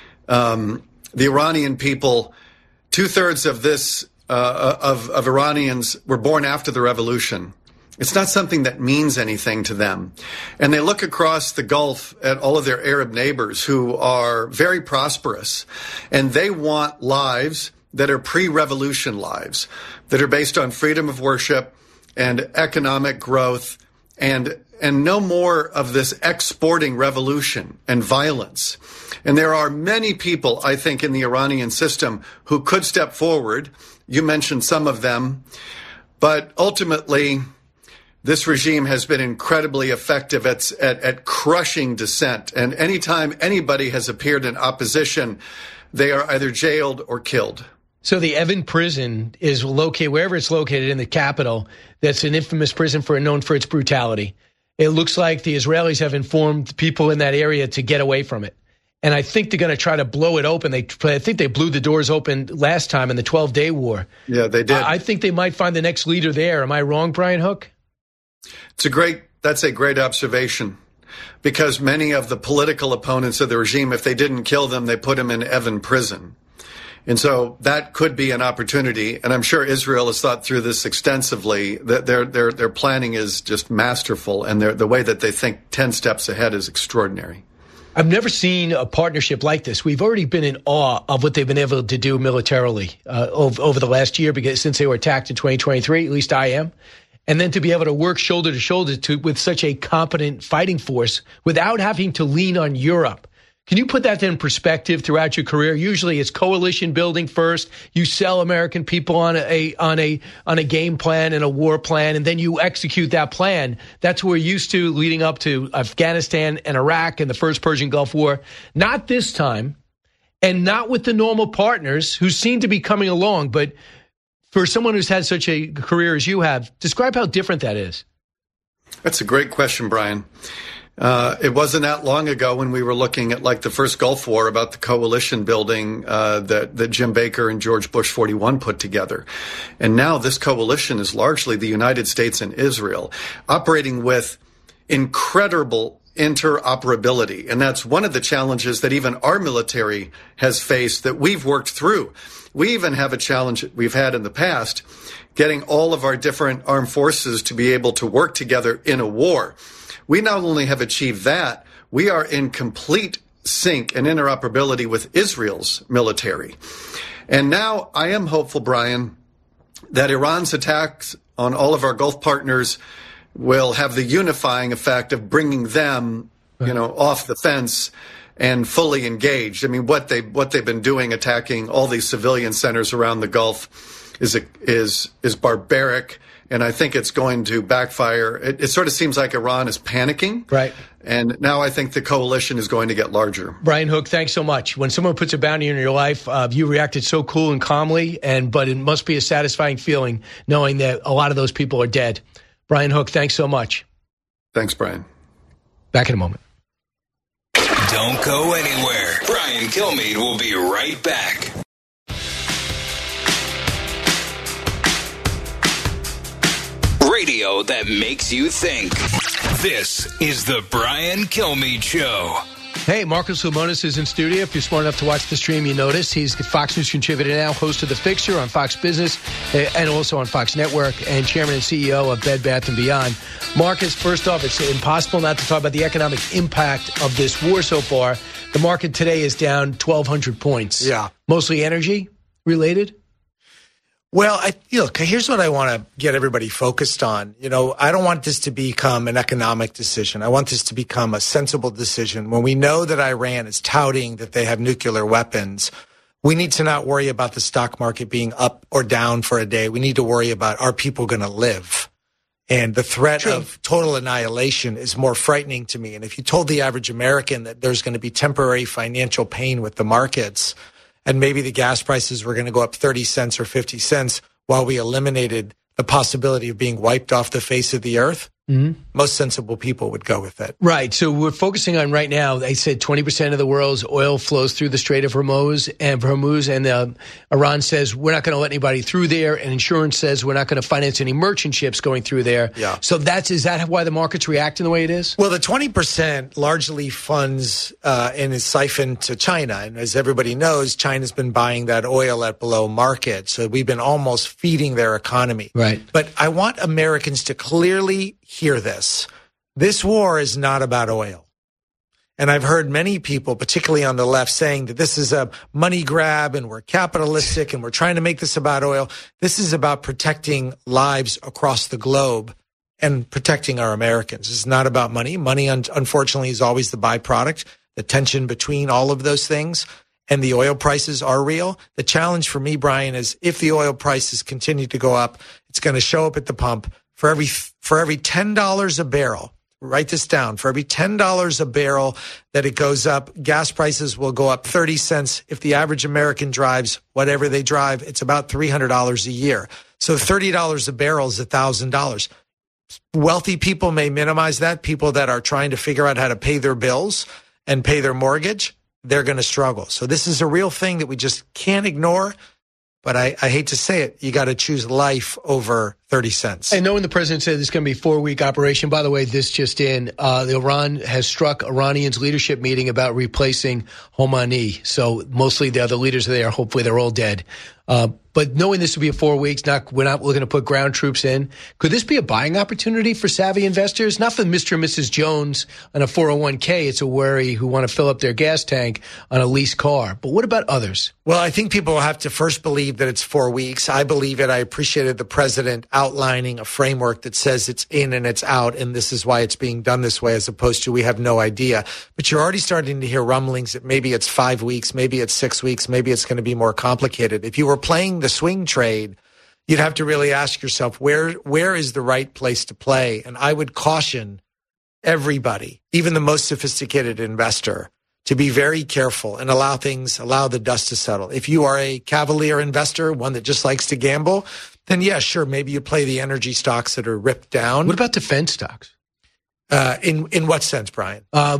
Um, the Iranian people, two thirds of this. Uh, of, of Iranians were born after the revolution. It's not something that means anything to them. And they look across the Gulf at all of their Arab neighbors who are very prosperous, and they want lives that are pre-revolution lives, that are based on freedom of worship and economic growth, and and no more of this exporting revolution and violence. And there are many people, I think, in the Iranian system who could step forward. You mentioned some of them, but ultimately, this regime has been incredibly effective at, at, at crushing dissent. And anytime anybody has appeared in opposition, they are either jailed or killed. So the Evin prison is located, wherever it's located in the capital, that's an infamous prison for known for its brutality. It looks like the Israelis have informed people in that area to get away from it. And I think they're going to try to blow it open. They, I think they blew the doors open last time in the twelve-day war. Yeah, they did. I think they might find the next leader there. Am I wrong, Brian Hook? It's a great. That's a great observation, because many of the political opponents of the regime, if they didn't kill them, they put them in Evin prison. And so that could be an opportunity. And I'm sure Israel has thought through this extensively. That their their their planning is just masterful, and their, the way that they think ten steps ahead is extraordinary. I've never seen a partnership like this. We've already been in awe of what they've been able to do militarily uh, over, over the last year, because since they were attacked in twenty twenty-three, at least I am. And then to be able to work shoulder to shoulder to, with such a competent fighting force without having to lean on Europe. Can you put that in perspective throughout your career? Usually it's coalition building first. You sell American people on a on a on a game plan and a war plan, and then you execute that plan. That's what we're used to leading up to Afghanistan and Iraq and the first Persian Gulf War. Not this time, and not with the normal partners who seem to be coming along. But for someone who's had such a career as you have, describe how different that is. That's a great question, Brian. Uh, it wasn't that long ago when we were looking at like the first Gulf War about the coalition building uh, that, that Jim Baker and George Bush forty-one put together. And now this coalition is largely the United States and Israel operating with incredible interoperability. And that's one of the challenges that even our military has faced that we've worked through. We even have a challenge we've had in the past, getting all of our different armed forces to be able to work together in a war. We not only have achieved that, we are in complete sync and interoperability with Israel's military. And now I am hopeful, Brian, that Iran's attacks on all of our Gulf partners will have the unifying effect of bringing them, you know, off the fence and fully engaged. I mean, what they what they've been doing, attacking all these civilian centers around the Gulf, is is is barbaric, and I think it's going to backfire. It, it sort of seems like Iran is panicking, right? And now I think the coalition is going to get larger. Brian Hook, thanks so much. When someone puts a bounty in your life, uh, you reacted so cool and calmly, and but it must be a satisfying feeling knowing that a lot of those people are dead. Brian Hook, thanks so much. Thanks, Brian. Back in a moment. Don't go anywhere. Brian Kilmeade will be right back. Radio that makes you think. This is the Brian Kilmeade Show. Hey, Marcus Lemonis is in studio. If you're smart enough to watch the stream, you notice he's a Fox News contributor now, host of The Fixer on Fox Business and also on Fox Network, and chairman and C E O of Bed Bath and Beyond. Marcus, first off, it's impossible not to talk about the economic impact of this war so far. The market today is down twelve hundred points. Yeah. Mostly energy related? Well, I, look, here's what I want to get everybody focused on. You know, I don't want this to become an economic decision. I want this to become a sensible decision. When we know that Iran is touting that they have nuclear weapons, we need to not worry about the stock market being up or down for a day. We need to worry about, are people going to live? And the threat True. of total annihilation is more frightening to me. And if you told the average American that there's going to be temporary financial pain with the markets, and maybe the gas prices were going to go up thirty cents or fifty cents while we eliminated the possibility of being wiped off the face of the earth, mm-hmm. most sensible people would go with it. Right. So we're focusing on right now, they said twenty percent of the world's oil flows through the Strait of Hormuz, and Hormuz, and uh, Iran says we're not going to let anybody through there, and insurance says we're not going to finance any merchant ships going through there. Yeah. So that's is that why the market's reacting the way it is? Well, the twenty percent largely funds uh, and is siphoned to China. And as everybody knows, China's been buying that oil at below market. So we've been almost feeding their economy. Right. But I want Americans to clearly hear this. This war is not about oil. And I've heard many people, particularly on the left, saying that this is a money grab and we're capitalistic and we're trying to make this about oil. This is about protecting lives across the globe and protecting our Americans. It's not about money. Money, un- unfortunately, is always the byproduct. The tension between all of those things and the oil prices are real. The challenge for me, Brian, is if the oil prices continue to go up, it's going to show up at the pump. For every for every ten dollars a barrel, write this down, for every ten dollars a barrel that it goes up, gas prices will go up thirty cents. If the average American drives whatever they drive, it's about three hundred dollars a year. So thirty dollars a barrel is one thousand dollars. Wealthy people may minimize that. People that are trying to figure out how to pay their bills and pay their mortgage, they're going to struggle. So this is a real thing that we just can't ignore. But I, I hate to say it, you got to choose life over thirty cents. And knowing the president said it's going to be a four-week operation, by the way, this just in, uh, the Iran has struck Iranians' leadership meeting about replacing Khomeini. So mostly the other leaders are there. Hopefully they're all dead. Uh, but knowing this will be a four weeks, not we're not looking to put ground troops in. Could this be a buying opportunity for savvy investors? Not for Mister and Missus Jones on a four oh one k. It's a worry who want to fill up their gas tank on a leased car. But what about others? Well, I think people have to first believe that it's four weeks. I believe it. I appreciated the president outlining a framework that says it's in and it's out, and this is why it's being done this way, as opposed to we have no idea. But you're already starting to hear rumblings that maybe it's five weeks, maybe it's six weeks, maybe it's going to be more complicated. If you were playing the swing trade, you'd have to really ask yourself, where where is the right place to play? And I would caution everybody, even the most sophisticated investor, to be very careful and allow things, allow the dust to settle. If you are a cavalier investor, one that just likes to gamble, then yeah, sure, maybe you play the energy stocks that are ripped down. What about defense stocks? Uh, in in what sense, Brian? Uh,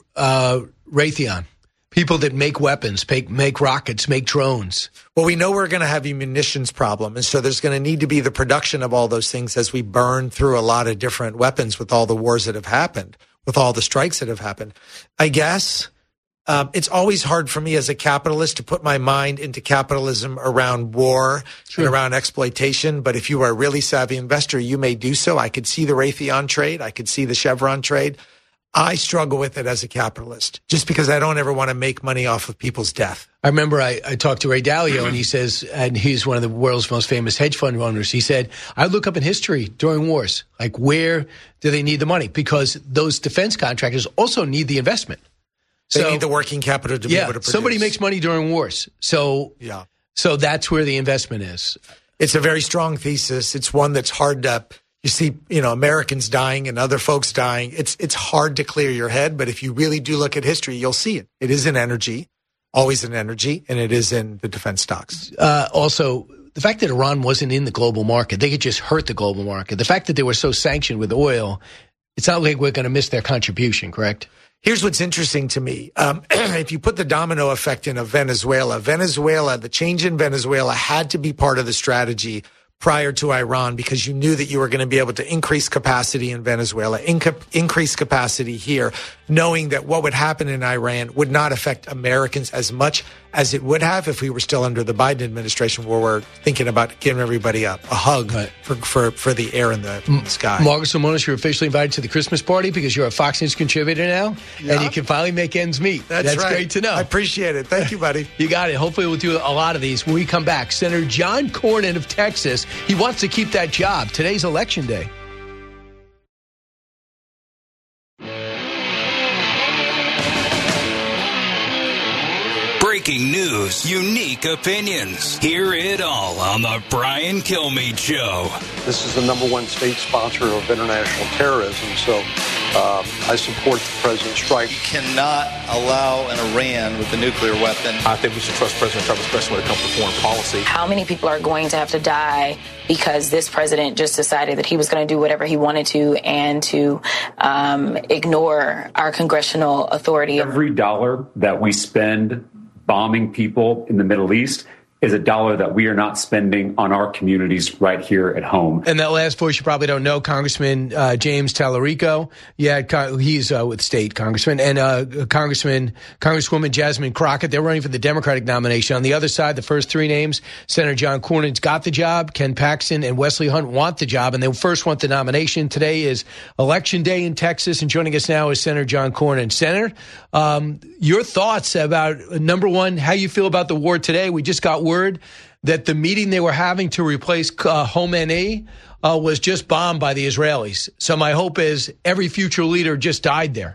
uh, Raytheon. People that make weapons, make, make rockets, make drones. Well, we know we're going to have a munitions problem, and so there's going to need to be the production of all those things as we burn through a lot of different weapons with all the wars that have happened. with all the strikes that have happened. I guess um, it's always hard for me as a capitalist to put my mind into capitalism around war sure. and around exploitation. But if you are a really savvy investor, you may do so. I could see the Raytheon trade. I could see the Chevron trade. I struggle with it as a capitalist just because I don't ever want to make money off of people's death. I remember I, I talked to Ray Dalio, and he says, and he's one of the world's most famous hedge fund owners. He said, I look up in history during wars, like where do they need the money? Because those defense contractors also need the investment. They so, need the working capital to yeah, be able to produce. Somebody makes money during wars. So, yeah. so that's where the investment is. It's a very strong thesis. It's one that's hard to... You see, you know, Americans dying and other folks dying. It's it's hard to clear your head, but if you really do look at history, you'll see it. It is in energy, always in energy, and it is in the defense stocks. Uh, also, the fact that Iran wasn't in the global market, they could just hurt the global market. The fact that they were so sanctioned with oil, it's not like we're going to miss their contribution, correct? Here's what's interesting to me. Um, if you put the domino effect in of Venezuela, Venezuela, the change in Venezuela had to be part of the strategy prior to Iran, because you knew that you were going to be able to increase capacity in Venezuela, inc- increase capacity here, knowing that what would happen in Iran would not affect Americans as much as it would have if we were still under the Biden administration, where we're thinking about giving everybody a, a hug right. for, for, for the air in the, in the sky. Marcus Lemonis, you're officially invited to the Christmas party because you're a Fox News contributor now, yeah. and you can finally make ends meet. That's, That's right. great to know. I appreciate it. Thank you, buddy. You got it. Hopefully we'll do a lot of these when we come back. Senator John Cornyn of Texas, he wants to keep that job. Today's election day. Breaking news, unique opinions. Hear it all on the Brian Kilmeade Show. This is the number one state sponsor of international terrorism, so uh, I support the president's strike. You cannot allow an Iran with a nuclear weapon. I think we should trust President Trump, especially when it comes to foreign policy. How many people are going to have to die because this president just decided that he was going to do whatever he wanted to and to um, ignore our congressional authority? Every dollar that we spend bombing people in the Middle East is a dollar that we are not spending on our communities right here at home. And that last voice you probably don't know, Congressman uh, James Tallarico. Yeah, he's uh, with state congressman. And uh, Congressman, Congresswoman Jasmine Crockett, they're running for the Democratic nomination. On the other side, the first three names, Senator John Cornyn's got the job. Ken Paxton and Wesley Hunt want the job, and they first want the nomination. Today is Election Day in Texas, and joining us now is Senator John Cornyn. Senator, um, your thoughts about, number one, how you feel about the war today. We just got word that the meeting they were having to replace uh, Khomeini uh, was just bombed by the Israelis. So my hope is every future leader just died there.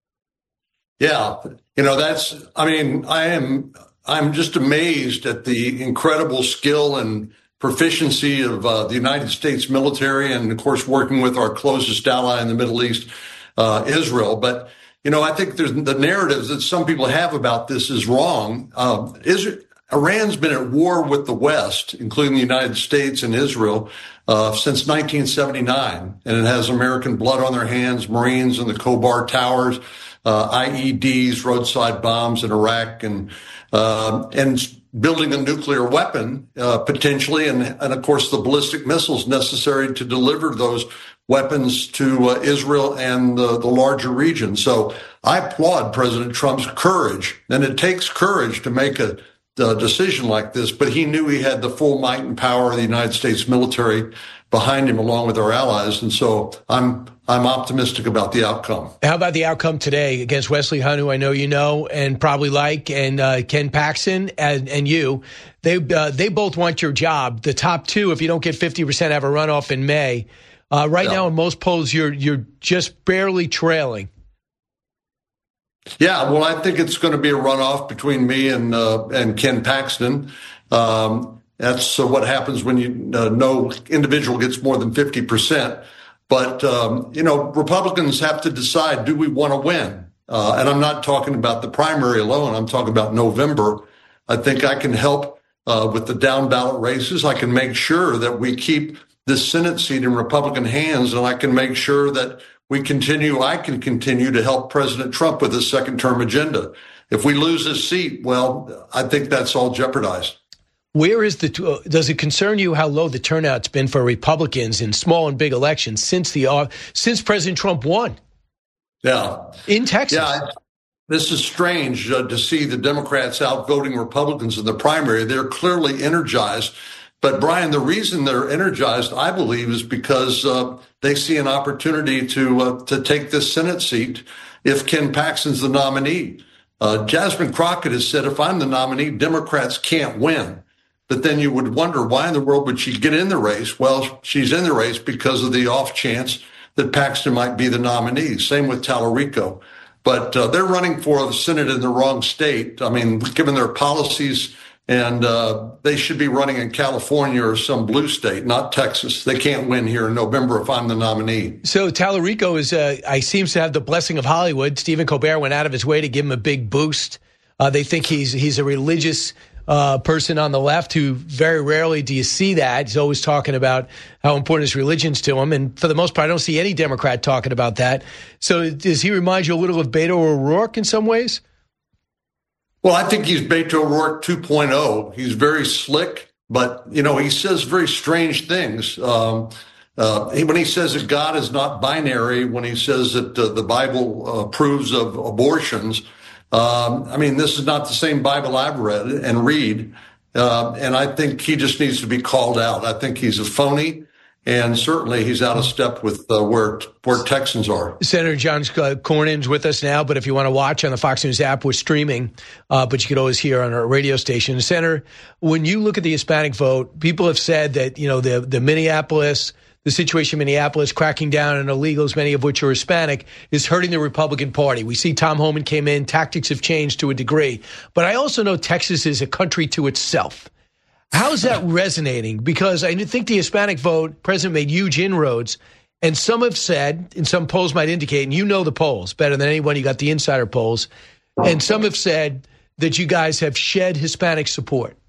Yeah, you know, that's, I mean, I am, I'm just amazed at the incredible skill and proficiency of uh, the United States military and, of course, working with our closest ally in the Middle East, uh, Israel. But, you know, I think there's the narratives that some people have about this is wrong. Uh, Israel, Iran's been at war with the West, including the United States and Israel, uh, since nineteen seventy-nine. And it has American blood on their hands, Marines in the Khobar Towers, uh, I E Ds, roadside bombs in Iraq, and, uh, and building a nuclear weapon, uh, potentially. And, and of course, the ballistic missiles necessary to deliver those weapons to uh, Israel and the, the larger region. So I applaud President Trump's courage. And it takes courage to make a a decision like this, but he knew he had the full might and power of the United States military behind him, along with our allies. And so I'm I'm optimistic about the outcome. How about the outcome today against Wesley Hunt, who I know you know and probably like, and uh, Ken Paxton and, and you? They uh, they both want your job. The top two, if you don't get fifty percent, have a runoff in May. Uh, right yeah. now, in most polls, you're you're just barely trailing. Yeah, well, I think it's going to be a runoff between me and uh, and Ken Paxton. Um, that's uh, what happens when you uh, no individual gets more than fifty percent. But, um, you know, Republicans have to decide, do we want to win? Uh, and I'm not talking about the primary alone. I'm talking about November. I think I can help uh, with the down ballot races. I can make sure that we keep this Senate seat in Republican hands, and I can make sure that we continue, I can continue to help President Trump with his second term agenda. If we lose his seat, well, I think that's all jeopardized. Where is the, uh, does it concern you how low the turnout's been for Republicans in small and big elections since the, uh, since President Trump won? Yeah. In Texas. Yeah. This is strange uh, to see the Democrats outvoting Republicans in the primary. They're clearly energized. But, Brian, the reason they're energized, I believe, is because uh, they see an opportunity to uh, to take this Senate seat if Ken Paxton's the nominee. Uh, Jasmine Crockett has said, if I'm the nominee, Democrats can't win. But then you would wonder, why in the world would she get in the race? Well, she's in the race because of the off chance that Paxton might be the nominee. Same with Tallarico. But uh, they're running for the Senate in the wrong state. I mean, given their policies, and uh, they should be running in California or some blue state, not Texas. They can't win here in November if I'm the nominee. So Tallarico is, uh, I seems to have the blessing of Hollywood. Stephen Colbert went out of his way to give him a big boost. Uh, they think he's he's a religious uh, person on the left who very rarely do you see that. He's always talking about how important his religion's to him. And for the most part, I don't see any Democrat talking about that. So does he remind you a little of Beto O'Rourke in some ways? Well, I think he's Beto O'Rourke two point oh. He's very slick, but, you know, he says very strange things. Um, uh, he, when he says that God is not binary, when he says that uh, the Bible uh, approves of abortions, um, I mean, this is not the same Bible I've read and read. Uh, and I think he just needs to be called out. I think he's a phony. And certainly he's out of step with uh, where where Texans are. Senator John Cornyn's with us now, but if you want to watch on the Fox News app, we're streaming, uh, but you could always hear on our radio station. Senator, when you look at the Hispanic vote, people have said that, you know, the, the Minneapolis, the situation in Minneapolis, cracking down on illegals, many of which are Hispanic, is hurting the Republican Party. We see Tom Homan came in, tactics have changed to a degree. But I also know Texas is a country to itself. How's that resonating? Because I think the Hispanic vote, President made huge inroads, and some have said, and some polls might indicate, and you know the polls better than anyone, you got the insider polls, and some have said that you guys have shed Hispanic support.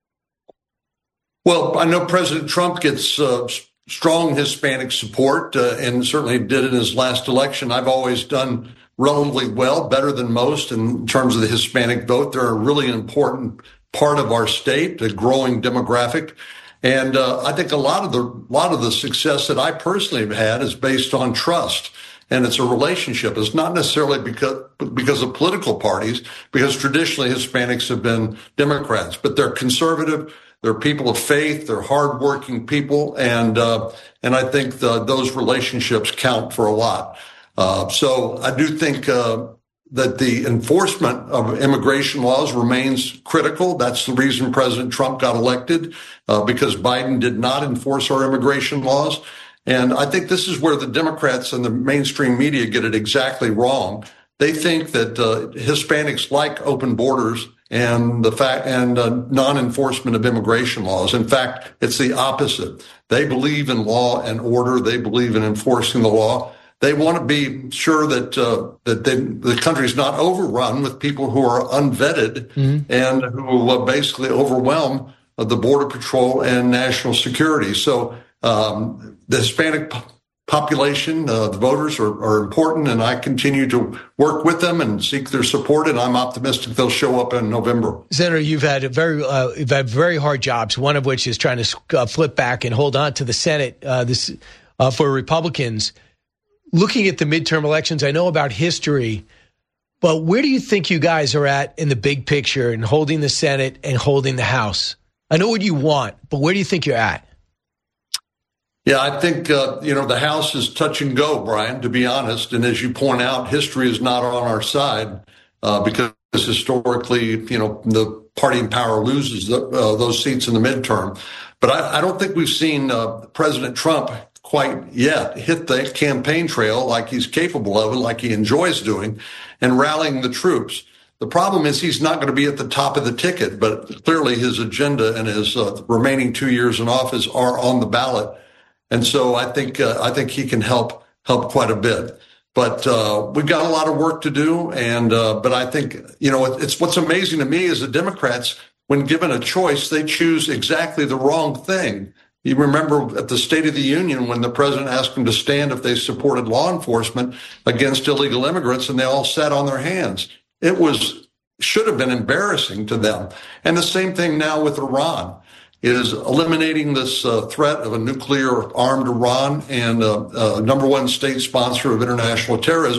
Well, I know President Trump gets uh, strong Hispanic support, uh, and certainly did in his last election. I've always done relatively well, better than most in terms of the Hispanic vote. They're a really important part of our state, a growing demographic. And uh, I think a lot of the lot of the success that I personally have had is based on trust. And it's a relationship. It's not necessarily because because of political parties, because traditionally Hispanics have been Democrats, but they're conservative. They're people of faith. They're hardworking people. And uh, and I think the, those relationships count for a lot. Uh, so I do think uh, that the enforcement of immigration laws remains critical. That's the reason President Trump got elected, uh, because Biden did not enforce our immigration laws. And I think this is where the Democrats and the mainstream media get it exactly wrong. They think that uh, Hispanics like open borders and the fact and uh, non-enforcement of immigration laws. In fact, it's the opposite. They believe in law and order. They believe in enforcing the law. They want to be sure that uh, that they, the country's not overrun with people who are unvetted mm-hmm. and who uh, basically overwhelm uh, the Border Patrol and national security. So um, the Hispanic po- population, uh, the voters are, are important, and I continue to work with them and seek their support, and I'm optimistic they'll show up in November. Senator, you've had a very uh, you've had very hard jobs, one of which is trying to uh, flip back and hold on to the Senate uh, this uh, for Republicans. Looking at the midterm elections, I know about history, but where do you think you guys are at in the big picture in holding the Senate and holding the House? I know what you want, but where do you think you're at? Yeah, I think, uh, you know, the House is touch and go, Brian, to be honest. And as you point out, history is not on our side uh, because historically, you know, the party in power loses the, uh, those seats in the midterm. But I, I don't think we've seen uh, President Trump quite yet hit the campaign trail like he's capable of it, like he enjoys doing, and rallying the troops. The problem is he's not going to be at the top of the ticket, but clearly his agenda and his uh, remaining two years in office are on the ballot. And so I think uh, I think he can help help quite a bit. But uh, we've got a lot of work to do. And uh, but I think, you know, it's what's amazing to me is the Democrats, when given a choice, they choose exactly the wrong thing. You remember at the State of the Union when the president asked them to stand if they supported law enforcement against illegal immigrants, and they all sat on their hands. It was should have been embarrassing to them. And the same thing now with Iran is eliminating this uh, threat of a nuclear armed Iran and uh, uh, number one state sponsor of international terrorism.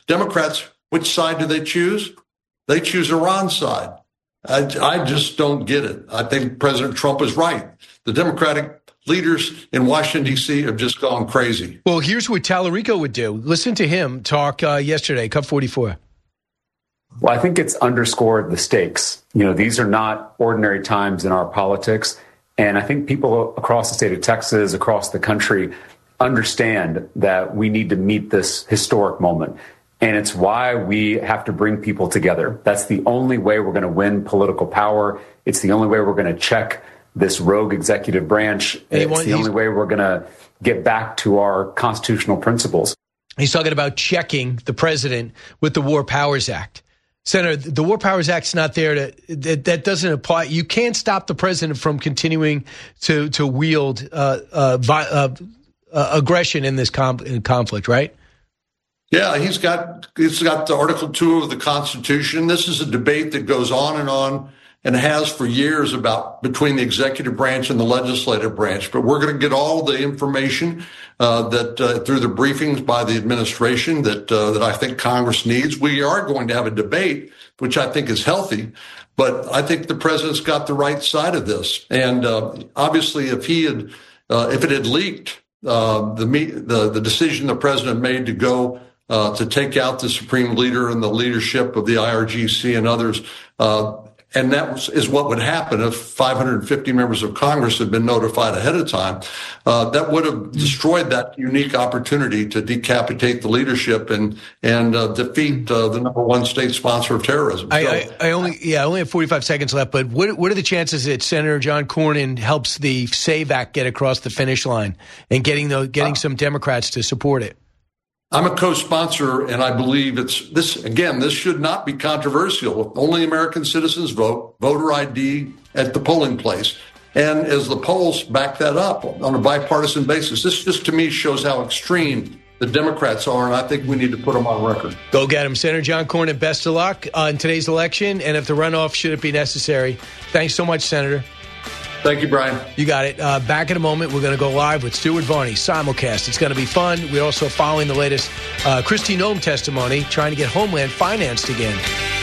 Democrats, which side do they choose? They choose Iran's side. I, I just don't get it. I think President Trump is right. The Democratic leaders in Washington, D C have just gone crazy. Well, here's what Tallarico would do. Listen to him talk uh, yesterday, Cup forty-four. Well, I think it's underscored the stakes. You know, these are not ordinary times in our politics. And I think people across the state of Texas, across the country, understand that we need to meet this historic moment. And it's why we have to bring people together. That's the only way we're going to win political power. It's the only way we're going to check this rogue executive branch. It's want, the only way we're going to get back to our constitutional principles. He's talking about checking the president with the War Powers Act. Senator, the War Powers Act's not there to, that, that doesn't apply. You can't stop the president from continuing to, to wield uh, uh, vi- uh, uh, aggression in this com- in conflict, right? Yeah, he's got he's got the Article two of the Constitution. This is a debate that goes on and on and has for years about between the executive branch and the legislative branch. But we're going to get all the information uh, that uh, through the briefings by the administration that uh, that I think Congress needs. We are going to have a debate, which I think is healthy. But I think the president's got the right side of this. And uh, obviously, if he had uh, if it had leaked uh, the, the the decision the president made to go Uh, to take out the supreme leader and the leadership of the I R G C and others. Uh, and that was, is what would happen if five hundred fifty members of Congress had been notified ahead of time. Uh, that would have destroyed that unique opportunity to decapitate the leadership and and uh, defeat uh, the number one state sponsor of terrorism. I, so, I, I only yeah, I only have forty-five seconds left, but what what are the chances that Senator John Cornyn helps the SAVE Act get across the finish line and getting the, getting uh, some Democrats to support it? I'm a co-sponsor, and I believe it's this, again, this should not be controversial. Only American citizens vote, voter I D at the polling place. And as the polls back that up on a bipartisan basis, this just to me shows how extreme the Democrats are, and I think we need to put them on record. Go get them. Senator John Cornyn, best of luck uh, in today's election, and if the runoff should it be necessary. Thanks so much, Senator. Thank you, Brian. You got it. Uh, back in a moment, we're going to go live with Stuart Varney, simulcast. It's going to be fun. We're also following the latest uh, Kristi Noem testimony, trying to get Homeland financed again.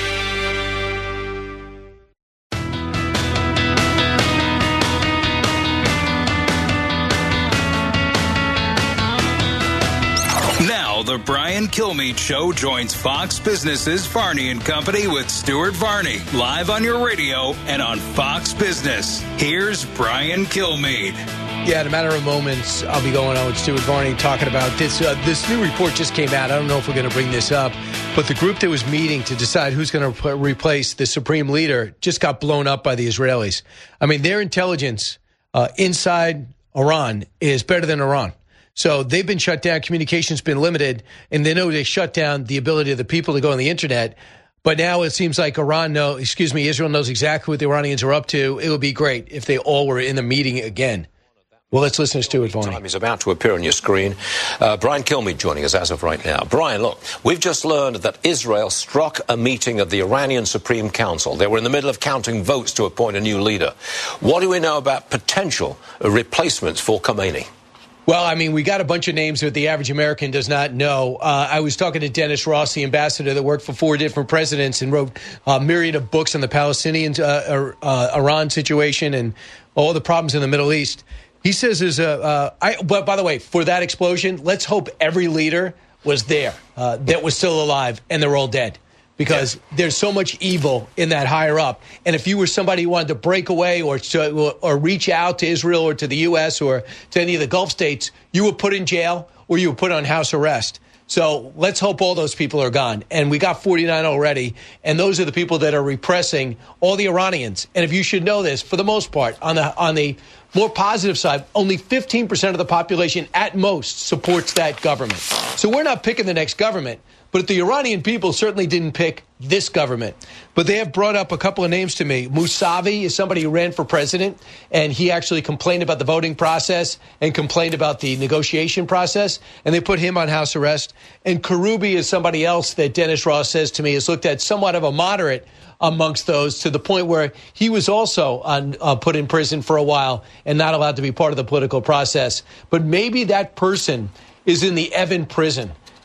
The Brian Kilmeade Show joins Fox Business's Varney and Company with Stuart Varney, live on your radio and on Fox Business. Here's Brian Kilmeade. Yeah, in a matter of moments, I'll be going on with Stuart Varney talking about this. Uh, this new report just came out. I don't know if we're going to bring this up, but the group that was meeting to decide who's going to re- replace the supreme leader just got blown up by the Israelis. I mean, their intelligence uh, inside Iran is better than Iran. So they've been shut down. Communication's been limited, and they know they shut down the ability of the people to go on the internet. But now it seems like Iran know, excuse me, Israel knows exactly what the Iranians are up to. It would be great if they all were in the meeting again. Well, let's listen to Stuart Varney. Time is about to appear on your screen. Uh, Brian Kilmeade joining us as of right now. Brian, look, we've just learned that Israel struck a meeting of the Iranian Supreme Council. They were in the middle of counting votes to appoint a new leader. What do we know about potential replacements for Khamenei? Well, I mean, we got a bunch of names that the average American does not know. Uh, I was talking to Dennis Ross, the ambassador that worked for four different presidents and wrote a myriad of books on the Palestinian uh, uh, Iran situation and all the problems in the Middle East. He says there's a, uh, I, but by the way, for that explosion, let's hope every leader was there uh, that was still alive and they're all dead. Because yeah. there's so much evil in that higher up. And if you were somebody who wanted to break away or to, or reach out to Israel or to the U S or to any of the Gulf states, you were put in jail or you were put on house arrest. So let's hope all those people are gone. And we got forty-nine already. And those are the people that are repressing all the Iranians. And if you should know this, for the most part, on the on the more positive side, only fifteen percent of the population at most supports that government. So we're not picking the next government. But the Iranian people certainly didn't pick this government. But they have brought up a couple of names to me. Mousavi is somebody who ran for president, and he actually complained about the voting process and complained about the negotiation process, and they put him on house arrest. And Karoubi is somebody else that Dennis Ross says to me is looked at somewhat of a moderate amongst those, to the point where he was also on, uh, put in prison for a while and not allowed to be part of the political process. But maybe that person is in the Evin prison.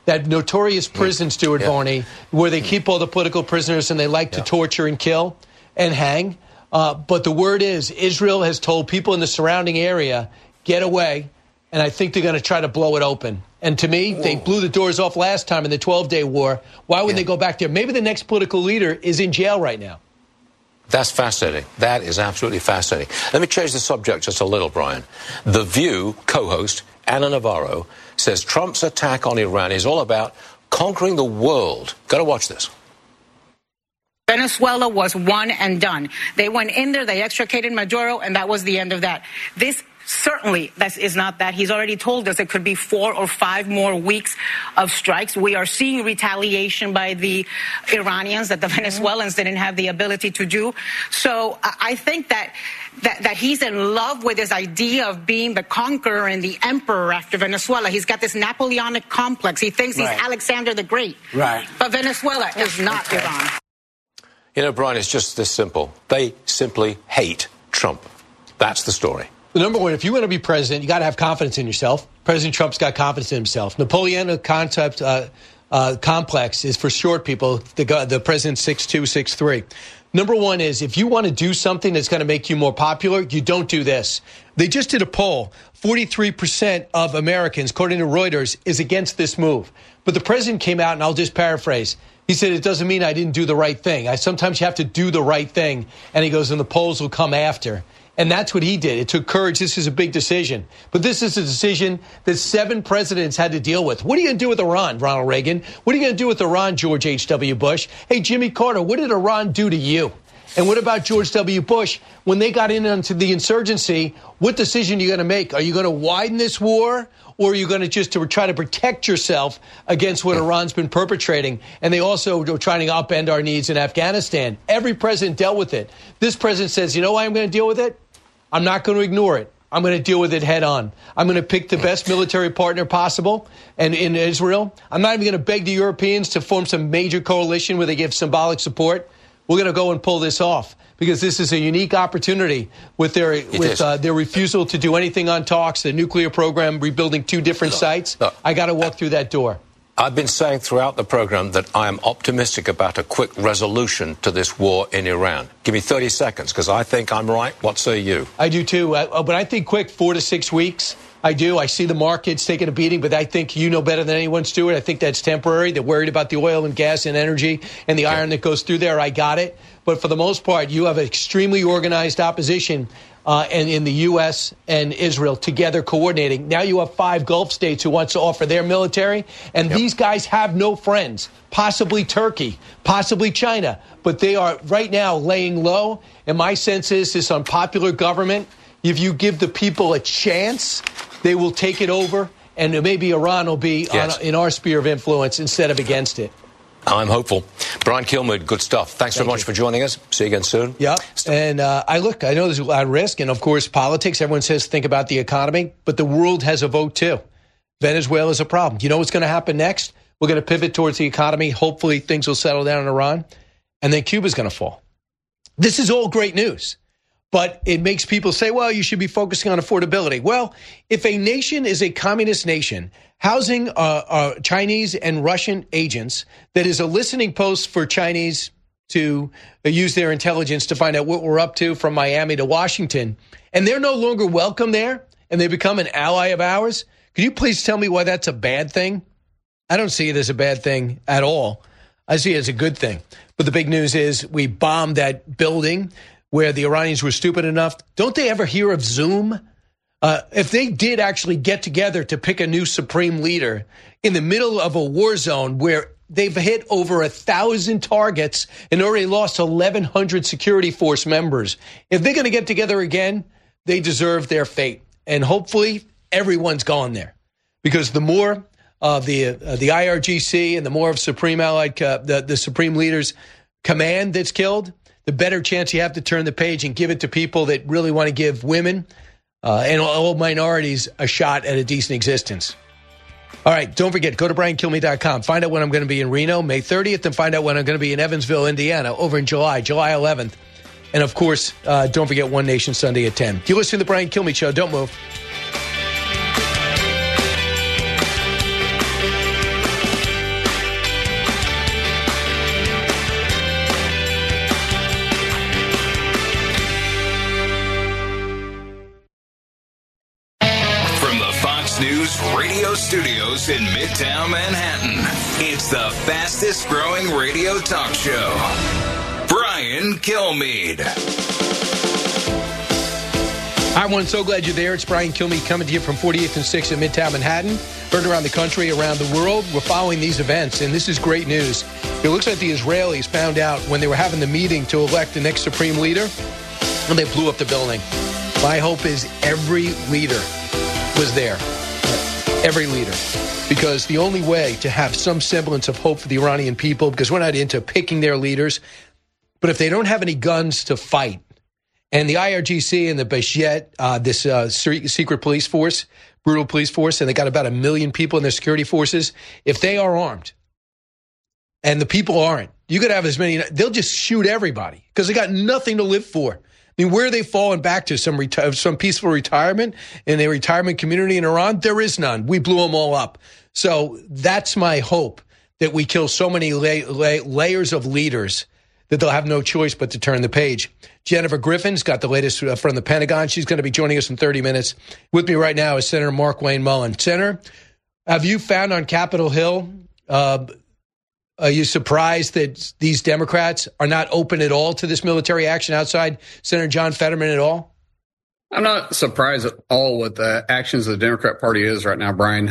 that notorious prison, Stuart Yeah. Varney, where they keep all the political prisoners and they like to Yeah. torture and kill and hang. Uh, but the word is Israel has told people in the surrounding area, get away, and I think they're going to try to blow it open. And to me, Whoa. they blew the doors off last time in the twelve-day war. Why would yeah. they go back there? Maybe the next political leader is in jail right now. That's fascinating. That is absolutely fascinating. Let me change the subject just a little, Brian. The View co-host, Ana Navarro, says Trump's attack on Iran is all about conquering the world. Got to watch this. Venezuela was one and done. They went in there, they extricated Maduro, and that was the end of that. This certainly that is not that. He's already told us it could be four or five more weeks of strikes. We are seeing retaliation by the Iranians that the Venezuelans didn't have the ability to do. So I think that That, that he's in love with this idea of being the conqueror and the emperor after Venezuela. He's got this Napoleonic complex. He thinks he's Right. Alexander the Great. Right. But Venezuela is not Iran. You know, Brian, it's just this simple. They simply hate Trump. That's the story. Number one, if you want to be president, you got to have confidence in yourself. President Trump's got confidence in himself. Napoleonic concept uh, uh, complex is for short people. The, the president's six two, six three. Number one is if you want to do something that's going to make you more popular, you don't do this. They just did a poll. forty-three percent of Americans, according to Reuters, is against this move. But the president came out, and I'll just paraphrase. He said, it doesn't mean I didn't do the right thing. I sometimes you have to do the right thing. And he goes, and the polls will come after. And that's what he did. It took courage. This is a big decision. But this is a decision that seven presidents had to deal with. What are you going to do with Iran, Ronald Reagan? What are you going to do with Iran, George H W. Bush? Hey, Jimmy Carter, what did Iran do to you? And what about George W. Bush? When they got in onto the insurgency, what decision are you going to make? Are you going to widen this war? Or are you going to just to try to protect yourself against what Iran's been perpetrating? And they also are trying to upend our needs in Afghanistan. Every president dealt with it. This president says, you know why I'm going to deal with it? I'm not going to ignore it. I'm going to deal with it head on. I'm going to pick the best military partner possible. And in Israel, I'm not even going to beg the Europeans to form some major coalition where they give symbolic support. We're going to go and pull this off because this is a unique opportunity with their it with uh, their refusal to do anything on talks, the nuclear program, rebuilding two different sites. Look, I got to walk through that door. I've been saying throughout the program that I am optimistic about a quick resolution to this war in Iran. Give me thirty seconds because I think I'm right. What say you? I do too. Uh, but I think quick, four to six weeks. I do. I see the markets taking a beating, but I think you know better than anyone, Stuart. I think that's temporary. They're worried about the oil and gas and energy and the iron that goes through there. I got it. But for the most part, you have an extremely organized opposition uh, and in the U S and Israel together coordinating. Now you have five Gulf states who wants to offer their military. And yep. these guys have no friends, possibly Turkey, possibly China. But they are right now laying low. And my sense is this unpopular government, if you give the people a chance, they will take it over. And maybe Iran will be yes. on, in our sphere of influence instead of against it. I'm hopeful. Brian Kilmeade, good stuff. Thanks Thank so much you. for joining us. See you again soon. Yeah. And uh, I look, I know there's a lot of risk. And, of course, politics. Everyone says think about the economy. But the world has a vote, too. Venezuela is a problem. You know what's going to happen next? We're going to pivot towards the economy. Hopefully things will settle down in Iran. And then Cuba's going to fall. This is all great news. But it makes people say, well, you should be focusing on affordability. Well, if a nation is a communist nation housing uh, uh, Chinese and Russian agents that is a listening post for Chinese to uh, use their intelligence to find out what we're up to from Miami to Washington, and they're no longer welcome there and they become an ally of ours, could you please tell me why that's a bad thing? I don't see it as a bad thing at all. I see it as a good thing. But the big news is we bombed that building where the Iranians were stupid enough. Don't they ever hear of Zoom? Uh, if they did actually get together to pick a new supreme leader in the middle of a war zone where they've hit over a thousand targets and already lost eleven hundred security force members, if they're going to get together again, they deserve their fate. And hopefully everyone's gone there because the more of the uh, the I R G C and the more of Supreme Allied, uh, the, the Supreme Leader's command that's killed, the better chance you have to turn the page and give it to people that really want to give women uh, and all minorities a shot at a decent existence. All right, don't forget, go to brian kilmeade dot com. Find out when I'm going to be in Reno, May thirtieth, and find out when I'm going to be in Evansville, Indiana, over in July, July eleventh. And, of course, uh, don't forget One Nation Sunday at ten. You're listening to The Brian Kilmeade Show. Don't move. News radio studios in Midtown Manhattan. It's the fastest growing radio talk show. Brian Kilmeade. Hi, everyone. So glad you're there. It's Brian Kilmeade coming to you from forty-eighth and sixth in Midtown Manhattan. Heard around the country, around the world. We're following these events, and this is great news. It looks like the Israelis found out when they were having the meeting to elect the next supreme leader, and they blew up the building. My hope is every leader was there. Every leader. Because the only way to have some semblance of hope for the Iranian people, because we're not into picking their leaders, but if they don't have any guns to fight, and the I R G C and the Beshet, uh, this uh, secret police force, brutal police force, and they got about a million people in their security forces, if they are armed, and the people aren't, you could have as many, they'll just shoot everybody, because they got nothing to live for. I mean, where are they falling back to? Some reti- some peaceful retirement in a retirement community in Iran? There is none. We blew them all up. So that's my hope, that we kill so many la- la- layers of leaders that they'll have no choice but to turn the page. Jennifer Griffin's got the latest from the Pentagon. She's going to be joining us in thirty minutes. With me right now is Senator Markwayne Mullin. Senator, have you found on Capitol Hill, uh, are you surprised that these Democrats are not open at all to this military action outside Senator John Fetterman at all? I'm not surprised at all what the actions of the Democrat Party is right now, Brian.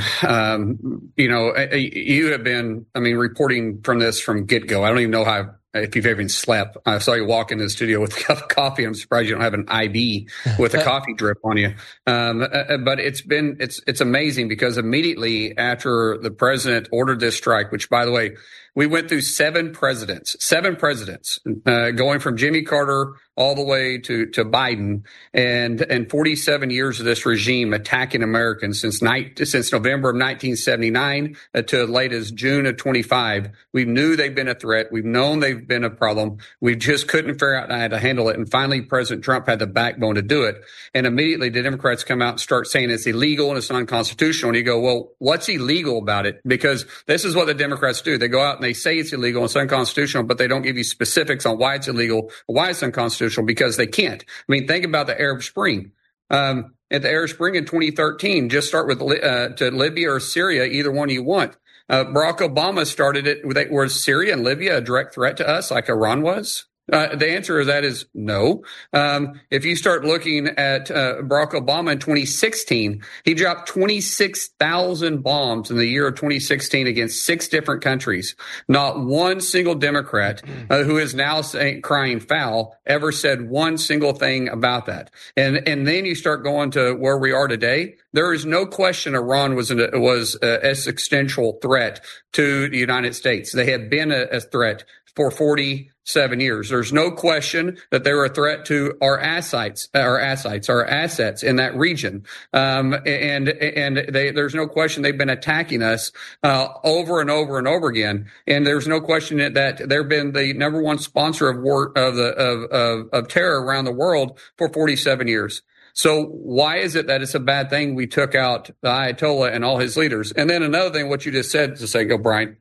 Um, you know, you have been, I mean, reporting from this from get-go. I don't even know how, if you've ever slept. I saw you walk into the studio with a cup of coffee. I'm surprised you don't have an I V with a coffee drip on you. Um, but it's been, it's, it's amazing, because immediately after the president ordered this strike, which, by the way, we went through seven presidents, seven presidents, uh, going from Jimmy Carter all the way to, to Biden, and, and forty-seven years of this regime attacking Americans since night, since November of nineteen seventy-nine uh, to as late as June of twenty-five. We knew they've been a threat. We've known they've been a problem. We just couldn't figure out how to handle it. And finally, President Trump had the backbone to do it. And immediately the Democrats come out and start saying it's illegal and it's unconstitutional. And you go, well, what's illegal about it? Because this is what the Democrats do. They go out and they say it's illegal and it's unconstitutional, but they don't give you specifics on why it's illegal or why it's unconstitutional, because they can't. I mean, think about the Arab Spring. Um, at the Arab Spring in twenty thirteen, just start with uh, to Libya or Syria, either one you want. Uh, Barack Obama started it. Was Syria and Libya a direct threat to us like Iran was? Uh, the answer to that is no. Um, if you start looking at uh, Barack Obama in twenty sixteen, he dropped twenty-six thousand bombs in the year of twenty sixteen against six different countries. Not one single Democrat uh, who is now saying, crying foul ever said one single thing about that. And and then you start going to where we are today. There is no question Iran was an was an existential threat to the United States. They have been a, a threat for forty-seven years. There's no question that they were a threat to our assets, our assets, our assets in that region. Um, and and they, there's no question they've been attacking us uh, over and over and over again. And there's no question that they've been the number one sponsor of war of the of of, of terror around the world for forty-seven years. So why is it that it's a bad thing we took out the Ayatollah and all his leaders? And then another thing, what you just said, to say, go, Brian.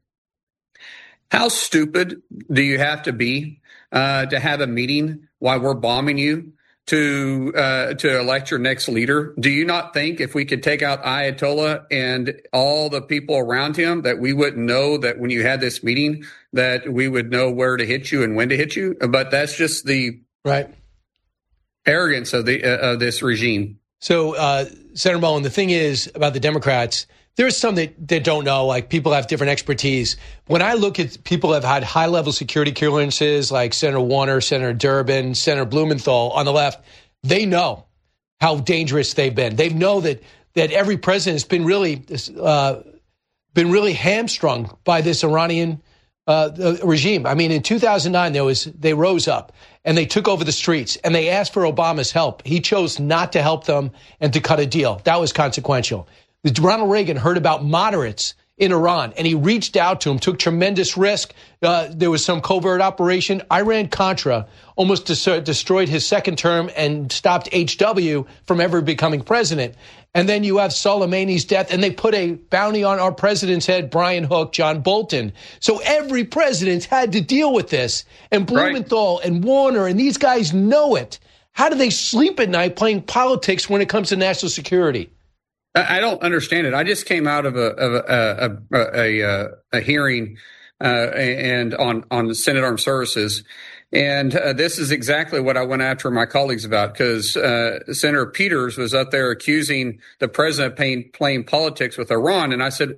How stupid do you have to be uh, to have a meeting while we're bombing you to uh, to elect your next leader? Do you not think if we could take out Ayatollah and all the people around him that we wouldn't know that when you had this meeting that we would know where to hit you and when to hit you? But that's just the right arrogance of the uh, of this regime. So, uh, Senator Mullin, the thing is about the Democrats, there's some that, that don't know, like people have different expertise. When I look at people who have had high-level security clearances, like Senator Warner, Senator Durbin, Senator Blumenthal on the left, they know how dangerous they've been. They know that that every president has been really uh, been really hamstrung by this Iranian uh, regime. I mean, in two thousand nine, there was they rose up and they took over the streets and they asked for Obama's help. He chose not to help them and to cut a deal. That was consequential. Ronald Reagan heard about moderates in Iran, and he reached out to him, took tremendous risk. Uh, there was some covert operation. Iran-Contra almost des- destroyed his second term and stopped H W from ever becoming president. And then you have Soleimani's death, and they put a bounty on our president's head, Brian Hook, John Bolton. So every president's had to deal with this. And Blumenthal right. and Warner, and these guys know it. How do they sleep at night playing politics when it comes to national security? I don't understand it. I just came out of a of a a, a, a, a hearing uh, and on on the Senate Armed Services, and uh, this is exactly what I went after my colleagues about, because uh, Senator Peters was up there accusing the president of playing, playing politics with Iran, and I said,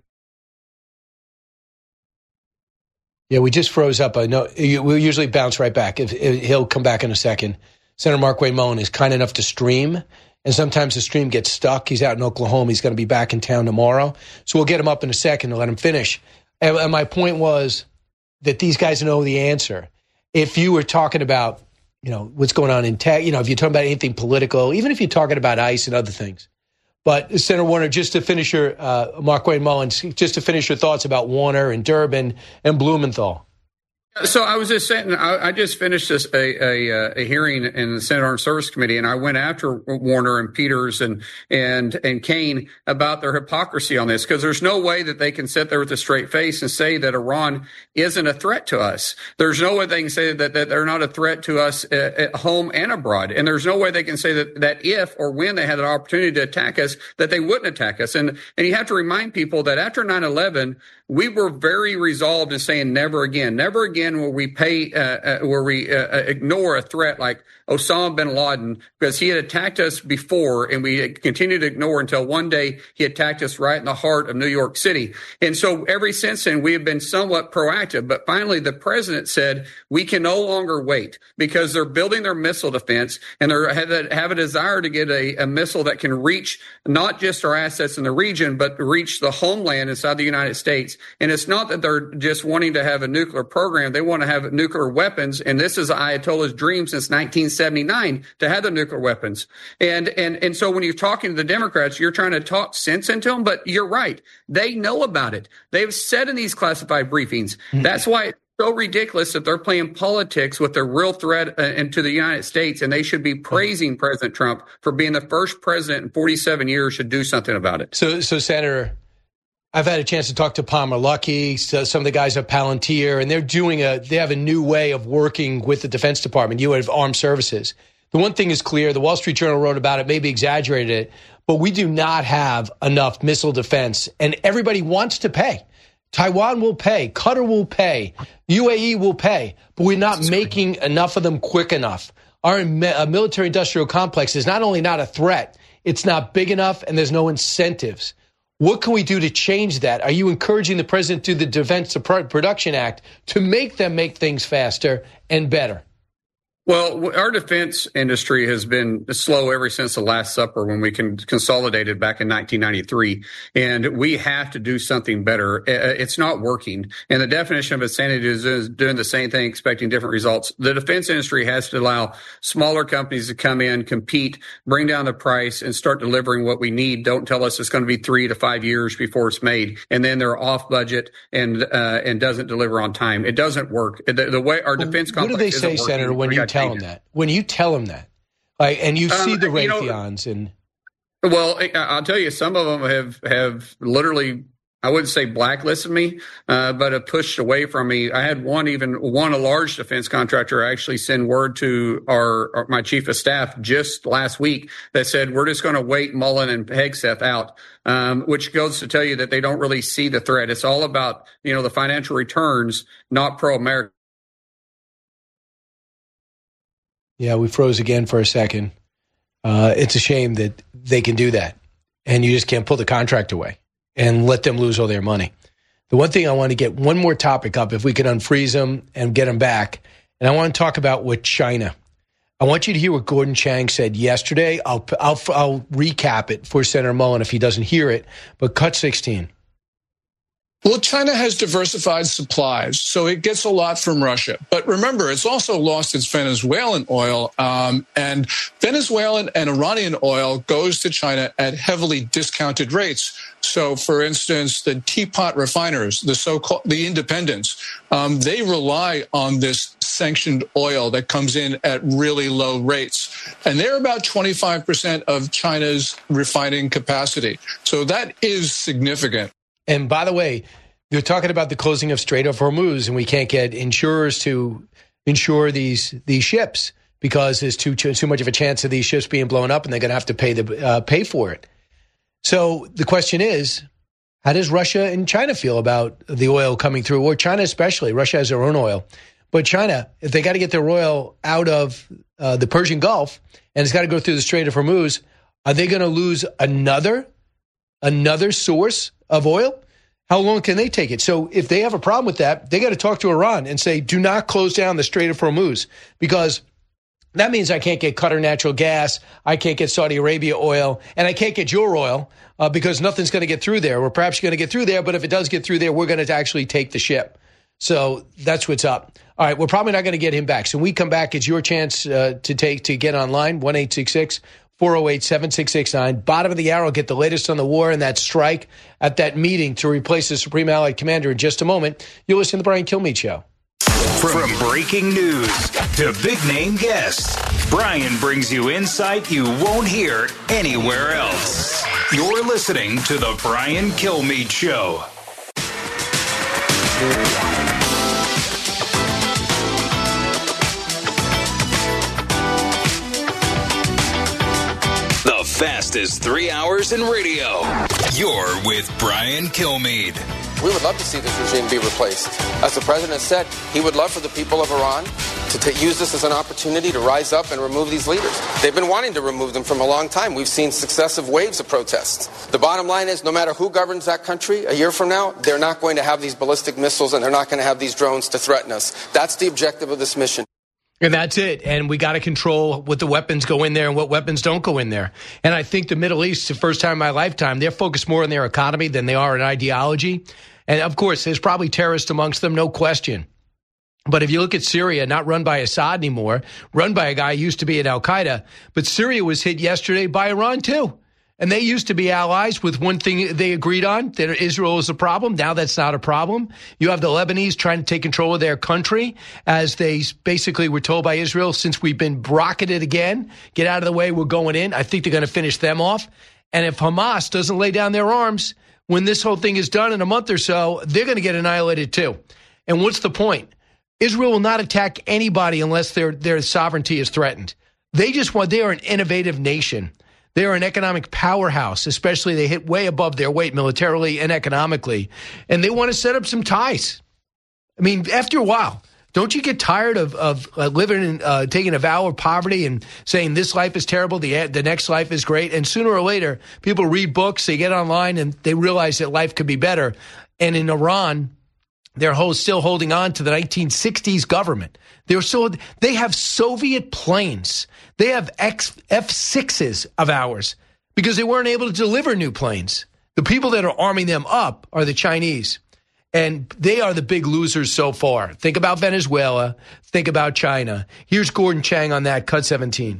"Yeah, we just froze up. I know we'll usually bounce right back. If, if he'll come back in a second." Senator Markwayne Mullin is kind enough to stream. And sometimes the stream gets stuck. He's out in Oklahoma. He's going to be back in town tomorrow. So we'll get him up in a second to let him finish. And, and my point was that these guys know the answer. If you were talking about, you know, what's going on in tech, you know, if you're talking about anything political, even if you're talking about ICE and other things. But Senator Warner, just to finish your, uh, Markwayne Mullin, just to finish your thoughts about Warner and Durbin and Blumenthal. So I was just saying, I, I just finished this, a, a, a hearing in the Senate Armed Services Committee, and I went after Warner and Peters and and and Kane about their hypocrisy on this, because there's no way that they can sit there with a straight face and say that Iran isn't a threat to us. There's no way they can say that, that they're not a threat to us at, at home and abroad. And there's no way they can say that, that if or when they had an opportunity to attack us, that they wouldn't attack us. And, and you have to remind people that after nine eleven, we were very resolved in saying never again, never again will we pay, uh, uh, where we uh, ignore a threat like Osama bin Laden, because he had attacked us before, and we continued to ignore until one day he attacked us right in the heart of New York City. And so ever since then, we have been somewhat proactive. But finally, the president said we can no longer wait, because they're building their missile defense, and they have a, have a desire to get a, a missile that can reach not just our assets in the region, but reach the homeland inside the United States. And it's not that they're just wanting to have a nuclear program. They want to have nuclear weapons. And this is Ayatollah's dream since nineteen seventy-nine, to have the nuclear weapons. And, and, and so when you're talking to the Democrats, you're trying to talk sense into them, but you're right. They know about it. They've said in these classified briefings. Mm-hmm. That's why it's so ridiculous that they're playing politics with the real threat uh, into the United States. And they should be praising mm-hmm. President Trump for being the first president in forty-seven years to do something about it. So, so Senator, I've had a chance to talk to Palmer Luckey, so some of the guys at Palantir, and they're doing a, they have a new way of working with the Defense Department, you have Armed Services. The one thing is clear, the Wall Street Journal wrote about it, maybe exaggerated it, but we do not have enough missile defense, and everybody wants to pay. Taiwan will pay, Qatar will pay, U A E will pay, but we're not That's making great. enough of them quick enough. Our military-industrial complex is not only not a threat, it's not big enough, and there's no incentives. What can we do to change that? Are you encouraging the president through the Defense Production Act to make them make things faster and better? Well, our defense industry has been slow ever since the Last Supper, when we can consolidated back in nineteen ninety-three. And we have to do something better. It's not working. And the definition of insanity is doing the same thing, expecting different results. The defense industry has to allow smaller companies to come in, compete, bring down the price, and start delivering what we need. Don't tell us it's going to be three to five years before it's made. And then they're off budget and uh, and doesn't deliver on time. It doesn't work. The, the way our defense complex What do they say, Senator, when you tell them that? When you tell them that, like, and you see um, the Raytheons, you know, and well, I'll tell you, some of them have have literally, I wouldn't say blacklisted me, uh, but have pushed away from me. I had one, even one, a large defense contractor, actually send word to our, our my chief of staff just last week that said, we're just going to wait Mullen and Hegseth out, um, which goes to tell you that they don't really see the threat. It's all about, you know, the financial returns, not pro-American. Yeah, we froze again for a second. Uh, it's a shame that they can do that, and you just can't pull the contract away and let them lose all their money. The one thing I want to get one more topic up, if we could unfreeze them and get them back, and I want to talk about with China. I want you to hear what Gordon Chang said yesterday. I'll I'll, I'll recap it for Senator Mullin if he doesn't hear it, but cut sixteen. Well, China has diversified supplies, so it gets a lot from Russia. But remember, it's also lost its Venezuelan oil, um, and Venezuelan and Iranian oil goes to China at heavily discounted rates. So, for instance, the teapot refiners, the so-called the independents, um, they rely on this sanctioned oil that comes in at really low rates. And they're about twenty-five percent of China's refining capacity. So that is significant. And by the way, you're talking about the closing of Strait of Hormuz, and we can't get insurers to insure these these ships because there's too too much of a chance of these ships being blown up, and they're going to have to pay the uh, pay for it. So the question is, how does Russia and China feel about the oil coming through, or China especially? Russia has their own oil. But China, if they got to get their oil out of uh, the Persian Gulf and it's got to go through the Strait of Hormuz, are they going to lose another, another source of oil? How long can they take it? So if they have a problem with that, they got to talk to Iran and say, do not close down the Strait of Hormuz, because that means I can't get Qatar natural gas, I can't get Saudi Arabia oil, and I can't get your oil uh, because nothing's going to get through there. Or perhaps going to get through there, but if it does get through there, we're going to actually take the ship. So that's what's up. All right, we're probably not going to get him back. So when we come back, it's your chance uh, to take to get online, one eight six six, four oh eight, seven six six nine. Bottom of the hour, get the latest on the war and that strike at that meeting to replace the Supreme Allied Commander in just a moment. You'll listen to the Brian Kilmeade Show. From breaking news to big-name guests, Brian brings you insight you won't hear anywhere else. You're listening to the Brian Kilmeade Show. The fastest three hours in radio. You're with Brian Kilmeade. We would love to see this regime be replaced. As the president said, he would love for the people of Iran to t- use this as an opportunity to rise up and remove these leaders. They've been wanting to remove them from a long time. We've seen successive waves of protests. The bottom line is, no matter who governs that country a year from now, they're not going to have these ballistic missiles and they're not going to have these drones to threaten us. That's the objective of this mission. And that's it. And we got to control what the weapons go in there and what weapons don't go in there. And I think the Middle East, the first time in my lifetime, they're focused more on their economy than they are on ideology. And of course, there's probably terrorists amongst them, no question. But if you look at Syria, not run by Assad anymore, run by a guy who used to be at Al-Qaeda, but Syria was hit yesterday by Iran too. And they used to be allies with one thing they agreed on, that Israel is a problem. Now that's not a problem. You have the Lebanese trying to take control of their country, as they basically were told by Israel, since we've been brocketed again, get out of the way, we're going in. I think they're going to finish them off. And if Hamas doesn't lay down their arms, when this whole thing is done in a month or so, they're going to get annihilated too. And what's the point? Israel will not attack anybody unless their their sovereignty is threatened. They just want, they are an innovative nation. They are an economic powerhouse, especially they hit way above their weight militarily and economically. And they want to set up some ties. I mean, after a while, don't you get tired of, of uh, living and uh, taking a vow of poverty and saying this life is terrible, the the next life is great? And sooner or later, people read books, they get online, and they realize that life could be better. And in Iran, they're whole, still holding on to the nineteen sixties government. They're so they have Soviet planes. They have F sixes of ours because they weren't able to deliver new planes. The people that are arming them up are the Chinese. And they are the big losers so far. Think about Venezuela. Think about China. Here's Gordon Chang on that, Cut seventeen.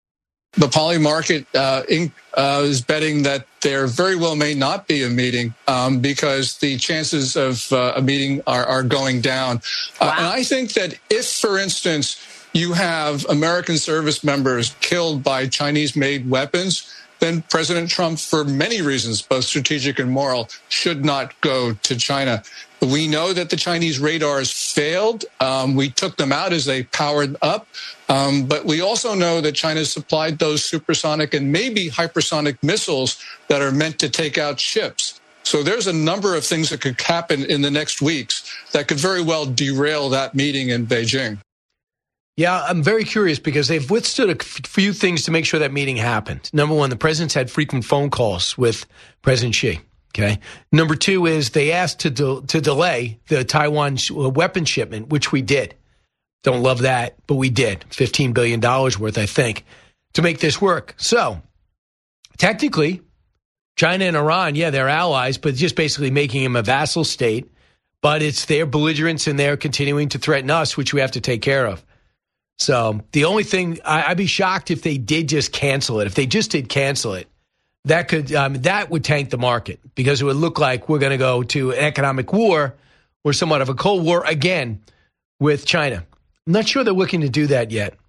The poly market uh, Inc, uh, is betting that there very well may not be a meeting um, because the chances of uh, a meeting are, are going down. Wow. Uh, and I think that if, for instance, you have American service members killed by Chinese-made weapons, then President Trump, for many reasons, both strategic and moral, should not go to China. We know that the Chinese radars failed. Um, we took them out as they powered up. Um, but we also know that China supplied those supersonic and maybe hypersonic missiles that are meant to take out ships. So there's a number of things that could happen in the next weeks that could very well derail that meeting in Beijing. Yeah, I'm very curious because they've withstood a few things to make sure that meeting happened. Number one, the president's had frequent phone calls with President Xi. Okay. Number two is they asked to de- to delay the Taiwan sh- weapon shipment, which we did. Don't love that, but we did. fifteen billion dollars worth, I think, to make this work. So technically, China and Iran, yeah, they're allies, but just basically making them a vassal state. But it's their belligerence and they're continuing to threaten us, which we have to take care of. So the only thing, I, I'd be shocked if they did just cancel it. If they just did cancel it, that could um, that would tank the market because it would look like we're going to go to an economic war or somewhat of a Cold War again with China. I'm not sure they're looking to do that yet.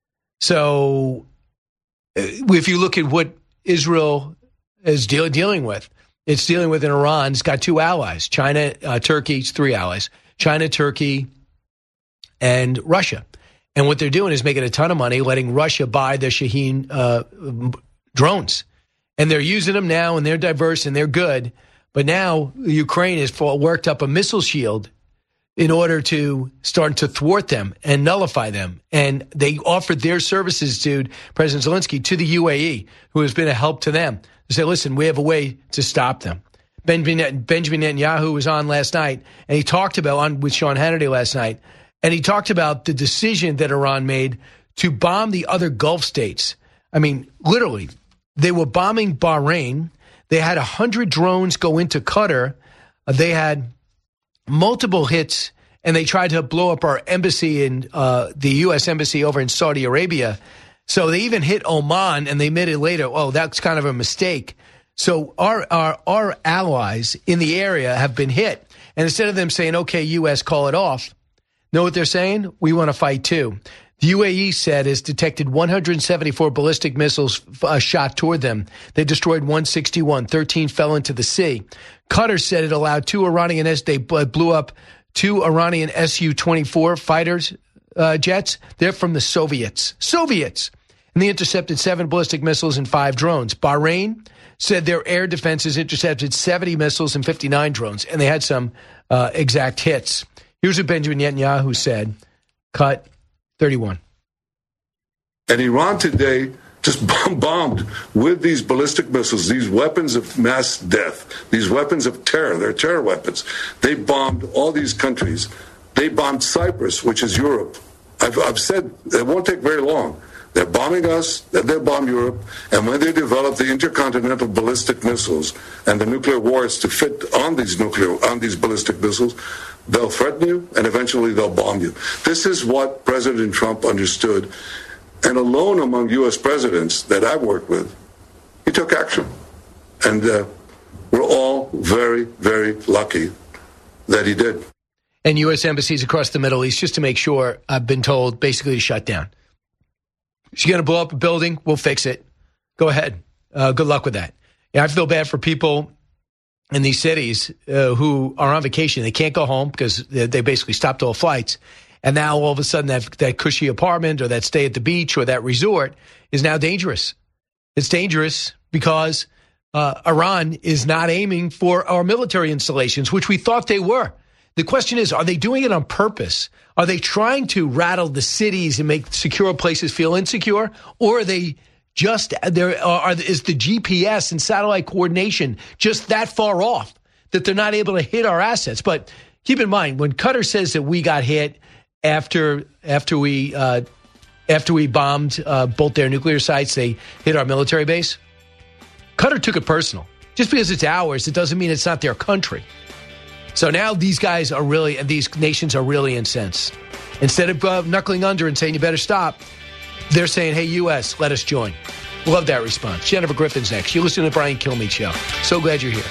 So if you look at what Israel is deal, dealing with, it's dealing with in Iran. It's got two allies, China, uh, Turkey, it's three allies, China, Turkey, and Russia. And what they're doing is making a ton of money, letting Russia buy the Shaheen uh, drones. And they're using them now, and they're diverse, and they're good. But now Ukraine has worked up a missile shield in order to start to thwart them and nullify them. And they offered their services to President Zelensky, to the U A E, who has been a help to them. They say, listen, we have a way to stop them. Benjamin, Benjamin Netanyahu was on last night, and he talked about, on with Sean Hannity last night, and he talked about the decision that Iran made to bomb the other Gulf states. I mean, literally, they were bombing Bahrain. They had one hundred drones go into Qatar. They had multiple hits, and they tried to blow up our embassy in uh, the U S embassy over in Saudi Arabia. So they even hit Oman, and they admitted later, oh, that's kind of a mistake. So our, our our allies in the area have been hit. And instead of them saying, okay, U S, call it off, know what they're saying? We want to fight too. The U A E said has detected one hundred seventy-four ballistic missiles uh, shot toward them. They destroyed one hundred sixty-one. thirteen fell into the sea. Qatar said it allowed two Iranian, they blew up two Iranian S U twenty-four fighters uh, jets. They're from the Soviets. Soviets. And they intercepted seven ballistic missiles and five drones. Bahrain said their air defenses intercepted seventy missiles and fifty-nine drones, and they had some uh, exact hits. Here's what Benjamin Netanyahu said. Cut thirty-one. And Iran today just bombed with these ballistic missiles, these weapons of mass death, these weapons of terror. They're terror weapons. They bombed all these countries. They bombed Cyprus, which is Europe. I've, I've said it won't take very long. They're bombing us, then they'll bomb Europe, and when they develop the intercontinental ballistic missiles and the nuclear wars to fit on these nuclear on these ballistic missiles, they'll threaten you, and eventually they'll bomb you. This is what President Trump understood, and alone among U S presidents that I've worked with, he took action. And uh, we're all very, very lucky that he did. And U S embassies across the Middle East, just to make sure, I've been told basically to shut down. If you're going to blow up a building, we'll fix it. Go ahead. Uh, good luck with that. Yeah, I feel bad for people in these cities uh, who are on vacation. They can't go home because they, they basically stopped all flights. And now all of a sudden that, that cushy apartment or that stay at the beach or that resort is now dangerous. It's dangerous because uh, Iran is not aiming for our military installations, which we thought they were. The question is, are they doing it on purpose? Are they trying to rattle the cities and make secure places feel insecure? Or are they just, there are, is the G P S and satellite coordination just that far off that they're not able to hit our assets? But keep in mind, when Qatar says that we got hit after after we uh, after we bombed uh, both their nuclear sites, they hit our military base, Qatar took it personal. Just because it's ours, it doesn't mean it's not their country. So now these guys are really, and these nations are really incensed. Instead of uh, knuckling under and saying, you better stop, they're saying, hey, U S, let us join. Love that response. Jennifer Griffin's next. You listen to the Brian Kilmeade Show. So glad you're here.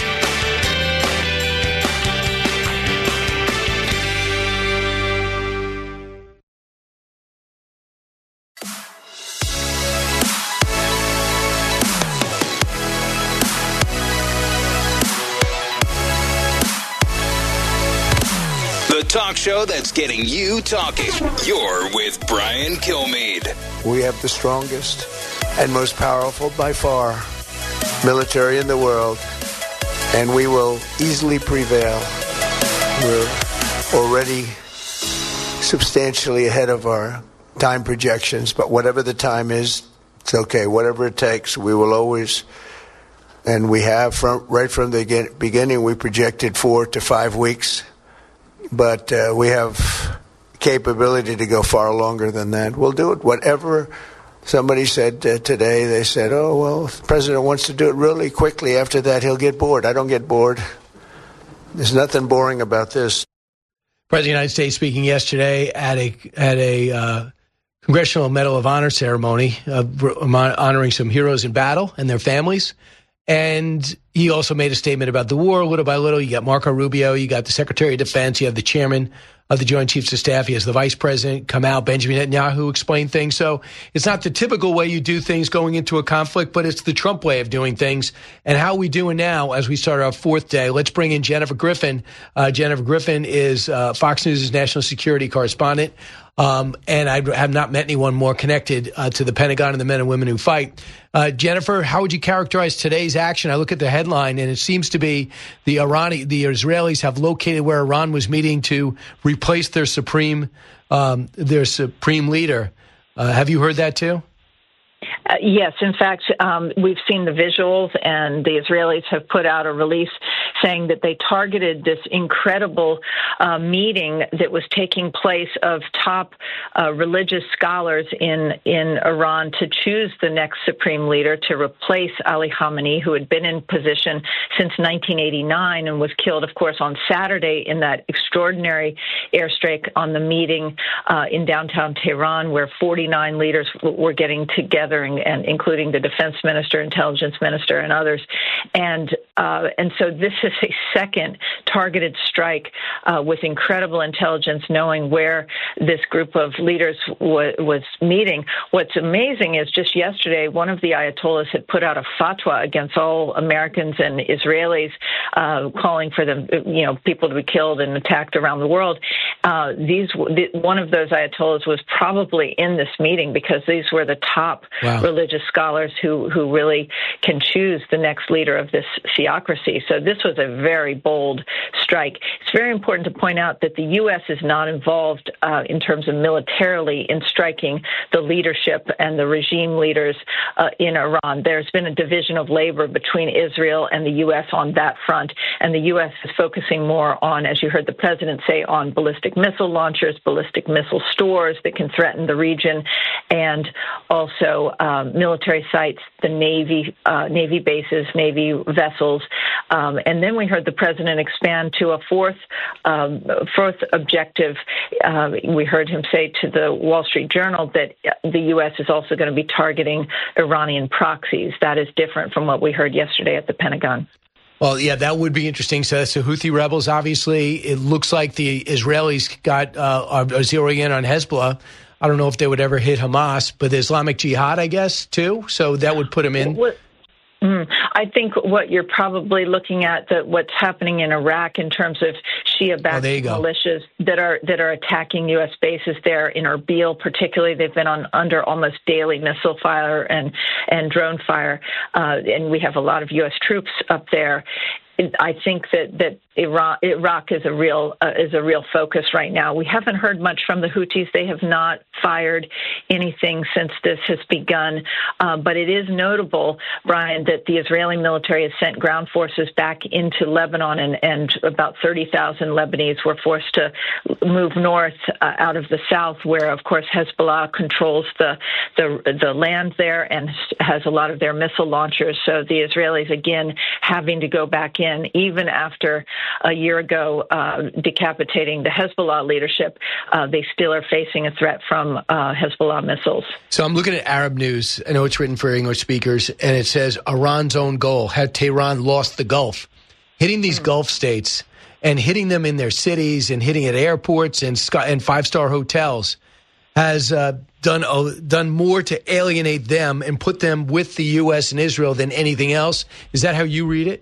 Talk show that's getting you talking. You're with Brian Kilmeade. We have the strongest and most powerful by far military in the world, and we will easily prevail. We're already substantially ahead of our time projections, but whatever the time is, it's okay. Whatever it takes, we will always, and we have from right from the beginning, we projected four to five weeks. But uh, we have capability to go far longer than that. We'll do it. Whatever somebody said uh, today, they said, oh, well, if the president wants to do it really quickly. After that, he'll get bored. I don't get bored. There's nothing boring about this. President of the United States speaking yesterday at a at a uh, Congressional Medal of Honor ceremony, uh, honoring some heroes in battle and their families. And he also made a statement about the war little by little. You got Marco Rubio, you got the Secretary of Defense, you have the chairman of the Joint Chiefs of Staff, he has the vice president come out, Benjamin Netanyahu explain things. So it's not the typical way you do things going into a conflict, but it's the Trump way of doing things. And how are we doing now as we start our fourth day? Let's bring in Jennifer Griffin. Uh, Jennifer Griffin is uh, Fox News' national security correspondent. Um, and I have not met anyone more connected uh, to the Pentagon and the men and women who fight. Uh, Jennifer, how would you characterize today's action? I look at the headline, and it seems to be the Irani, the Israelis have located where Iran was meeting to replace their supreme, um, their supreme leader. Uh, have you heard that too? Uh, yes, in fact, um, we've seen the visuals, and the Israelis have put out a release saying that they targeted this incredible uh, meeting that was taking place of top uh, religious scholars in, in Iran to choose the next supreme leader to replace Ali Khamenei, who had been in position since nineteen eighty-nine and was killed, of course, on Saturday in that extraordinary airstrike on the meeting uh, in downtown Tehran, where forty-nine leaders were getting together, and, and including the defense minister, intelligence minister, and others. And uh, and so this is a second targeted strike uh, with incredible intelligence, knowing where this group of leaders w- was meeting. What's amazing is just yesterday, one of the Ayatollahs had put out a fatwa against all Americans and Israelis, uh, calling for them, you know, people to be killed and attacked around the world. Uh, these one of those Ayatollahs was probably in this meeting because these were the top wow. religious scholars who who really can choose the next leader of this theocracy. So this was a very bold strike. It's very important to point out that the U S is not involved uh, in terms of militarily in striking the leadership and the regime leaders uh, in Iran. There's been a division of labor between Israel and the U S on that front, and the U S is focusing more on, as you heard the president say, on ballistic missile launchers, ballistic missile stores that can threaten the region, and also um, military sites, the Navy, uh, Navy bases, Navy vessels. Um, and then we heard the president expand to a fourth, um, fourth objective. Uh, we heard him say to the Wall Street Journal that the U S is also going to be targeting Iranian proxies. That is different from what we heard yesterday at the Pentagon. Well, yeah, that would be interesting. So that's the Houthi rebels. Obviously, it looks like the Israelis got uh, are zeroing in on Hezbollah. I don't know if they would ever hit Hamas, but the Islamic Jihad, I guess, too. So that would put them in. What? Mm, I think what you're probably looking at, that what's happening in Iraq in terms of Shia-backed oh, militias that are that are attacking U S bases there in Erbil, particularly. They've been on under almost daily missile fire and and drone fire, uh, and we have a lot of U S troops up there. I think that that Iraq, Iraq is a real uh, is a real focus right now. We haven't heard much from the Houthis. They have not fired anything since this has begun. Uh, but it is notable, Brian, that the Israeli military has sent ground forces back into Lebanon, and, and about thirty thousand Lebanese were forced to move north uh, out of the south, where, of course, Hezbollah controls the, the the land there and has a lot of their missile launchers. So the Israelis, again, having to go back in, even after a year ago uh, decapitating the Hezbollah leadership, uh, they still are facing a threat from uh, Hezbollah missiles. So I'm looking at Arab News. I know it's written for English speakers, and it says Iran's own goal, had Tehran lost the Gulf. Hitting these mm. Gulf states and hitting them in their cities and hitting at airports and, and five-star hotels has uh, done uh, done more to alienate them and put them with the U S and Israel than anything else. Is that how you read it?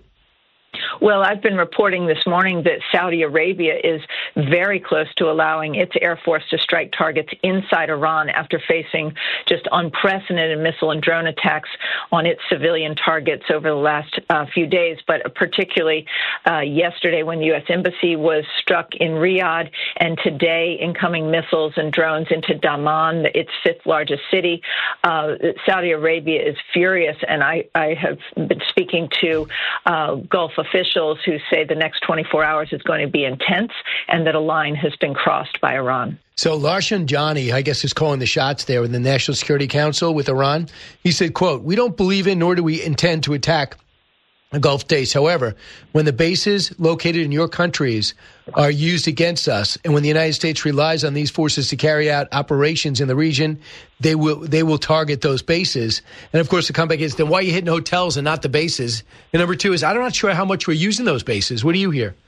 Well, I've been reporting this morning that Saudi Arabia is very close to allowing its Air Force to strike targets inside Iran after facing just unprecedented missile and drone attacks on its civilian targets over the last uh, few days, but particularly uh, yesterday when the U S Embassy was struck in Riyadh, and today incoming missiles and drones into Daman, its fifth largest city. Uh, Saudi Arabia is furious, and I, I have been speaking to uh, Gulf officials who say the next twenty-four hours is going to be intense and that a line has been crossed by Iran. So Larshanjani, I guess, is calling the shots there in the National Security Council with Iran. He said, quote, "We don't believe in nor do we intend to attack the Gulf states. However, when the bases located in your countries are used against us, and when the United States relies on these forces to carry out operations in the region, they will they will target those bases." And of course, the comeback is, then why are you hitting hotels and not the bases? And number two is, I'm not sure how much we're using those bases. What do you hear?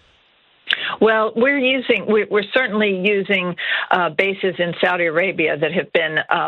Well, we're using, we're certainly using uh, bases in Saudi Arabia that have been um,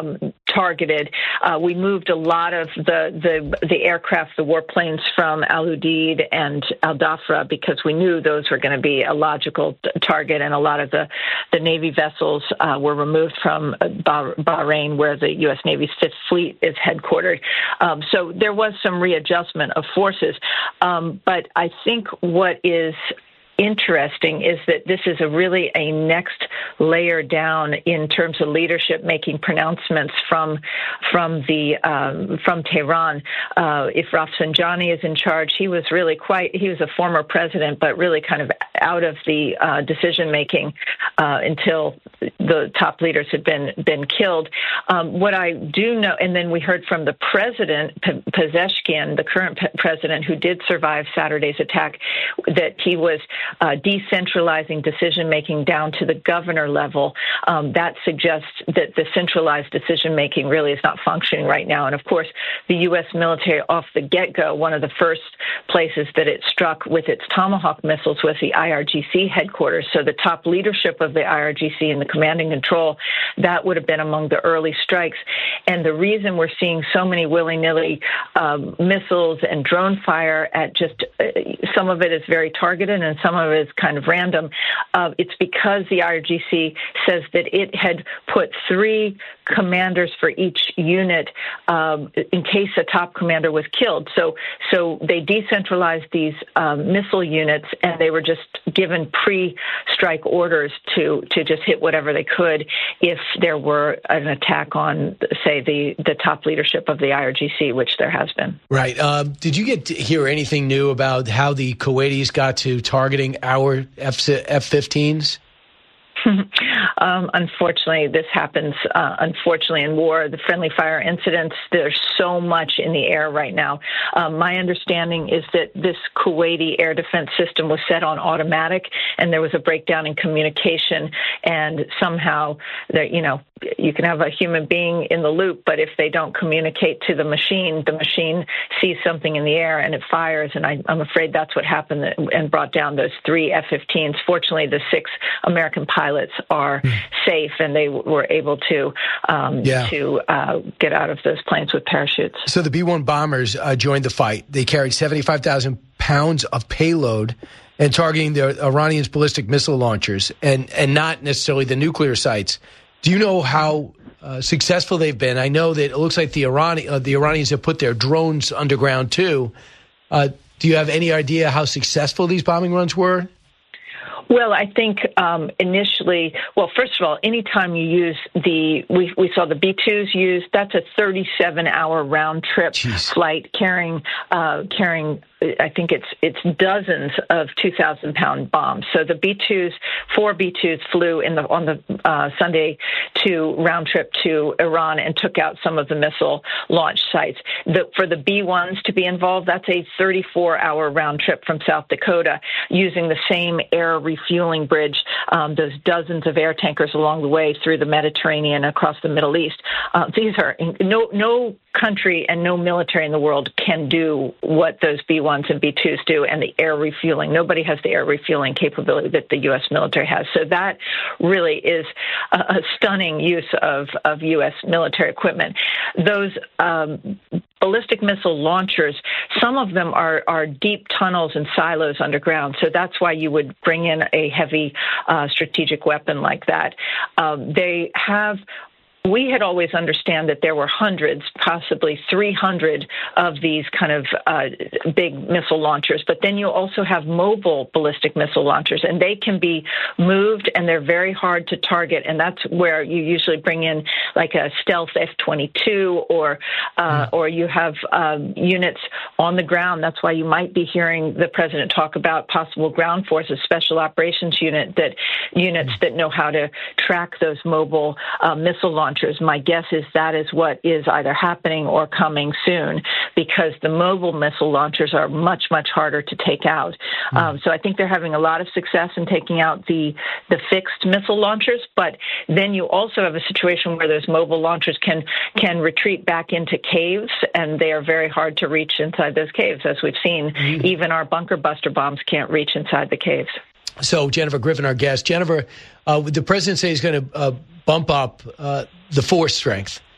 targeted. Uh, we moved a lot of the, the the aircraft, the warplanes from Al Udeid and Al Dhafra because we knew those were going to be a logical t- target, and a lot of the, the Navy vessels uh, were removed from bah- Bahrain, where the U S Navy's Fifth Fleet is headquartered. Um, so there was some readjustment of forces. Um, but I think what is interesting is that this is a really a next layer down in terms of leadership making pronouncements from from the um, from Tehran. Uh, if Rafsanjani is in charge, he was really quite he was a former president, but really kind of out of the uh, decision making uh, until the top leaders had been been killed. Um, what I do know, and then we heard from the president, P- Pezeshkian, the current p- president who did survive Saturday's attack, that he was Uh, decentralizing decision-making down to the governor level. Um, that suggests that the centralized decision-making really is not functioning right now. And, of course, the U S military off the get-go, one of the first places that it struck with its Tomahawk missiles was the I R G C headquarters. So the top leadership of the I R G C and the command and control, that would have been among the early strikes. And the reason we're seeing so many willy-nilly um, missiles and drone fire at just uh, some of it is very targeted and some of it is kind of random. Uh, it's because the I R G C says that it had put three commanders for each unit um, in case a top commander was killed. So, so they decentralized these um, missile units, and they were just given pre-strike orders to to just hit whatever they could if there were an attack on, say, the the top leadership of the I R G C, which there has been. Right. Um, did you get to hear anything new about how the Kuwaitis got to targeting our F fifteens? um, unfortunately, this happens, uh, unfortunately, in war. The friendly fire incidents, there's so much in the air right now. Um, my understanding is that this Kuwaiti air defense system was set on automatic, and there was a breakdown in communication, and somehow, there, you know, you can have a human being in the loop, but if they don't communicate to the machine, the machine sees something in the air and it fires. And I, I'm afraid that's what happened and brought down those three F fifteens. Fortunately, the six American pilots are safe, and they were able to um, yeah. to uh, get out of those planes with parachutes. So the B one bombers uh, joined the fight. They carried seventy-five thousand pounds of payload and targeting the Iranians' ballistic missile launchers and, and not necessarily the nuclear sites. Do you know how uh, successful they've been? I know that it looks like the Irani, uh, the Iranians have put their drones underground, too. Uh, do you have any idea how successful these bombing runs were? Well, I think um, initially, well, first of all, anytime you use the, we, we saw the B twos used, that's a thirty-seven hour round trip Jeez. flight carrying, uh, carrying, I think it's it's dozens of two thousand pound bombs. So the B twos, four B twos flew in the on the uh, Sunday to round trip to Iran and took out some of the missile launch sites. The, for the B ones to be involved, that's a thirty-four hour round trip from South Dakota using the same air refueling bridge, um, those dozens of air tankers along the way through the Mediterranean across the Middle East. Uh, these are no no country and no military in the world can do what those B ones and B twos do, and the air refueling. Nobody has the air refueling capability that the U S military has. So that really is a, a stunning use of, of U S military equipment. Those um, ballistic missile launchers, some of them are, are deep tunnels and silos underground. So that's why you would bring in a heavy uh, strategic weapon like that. Um, they have We had always understand that there were hundreds, possibly three hundred of these kind of uh, big missile launchers. But then you also have mobile ballistic missile launchers, and they can be moved, and they're very hard to target. And that's where you usually bring in like a stealth F twenty-two, or uh, or you have um, units on the ground. That's why you might be hearing the president talk about possible ground forces, special operations unit that units that know how to track those mobile uh, missile launchers. My guess is that is what is either happening or coming soon, because the mobile missile launchers are much, much harder to take out. Mm. Um, so I think they're having a lot of success in taking out the, the fixed missile launchers. But then you also have a situation where those mobile launchers can, can retreat back into caves, and they are very hard to reach inside those caves. As we've seen, mm. even our bunker buster bombs can't reach inside the caves. So Jennifer Griffin, our guest. Jennifer, uh, the president say he's going to uh, bump up uh, the force strength.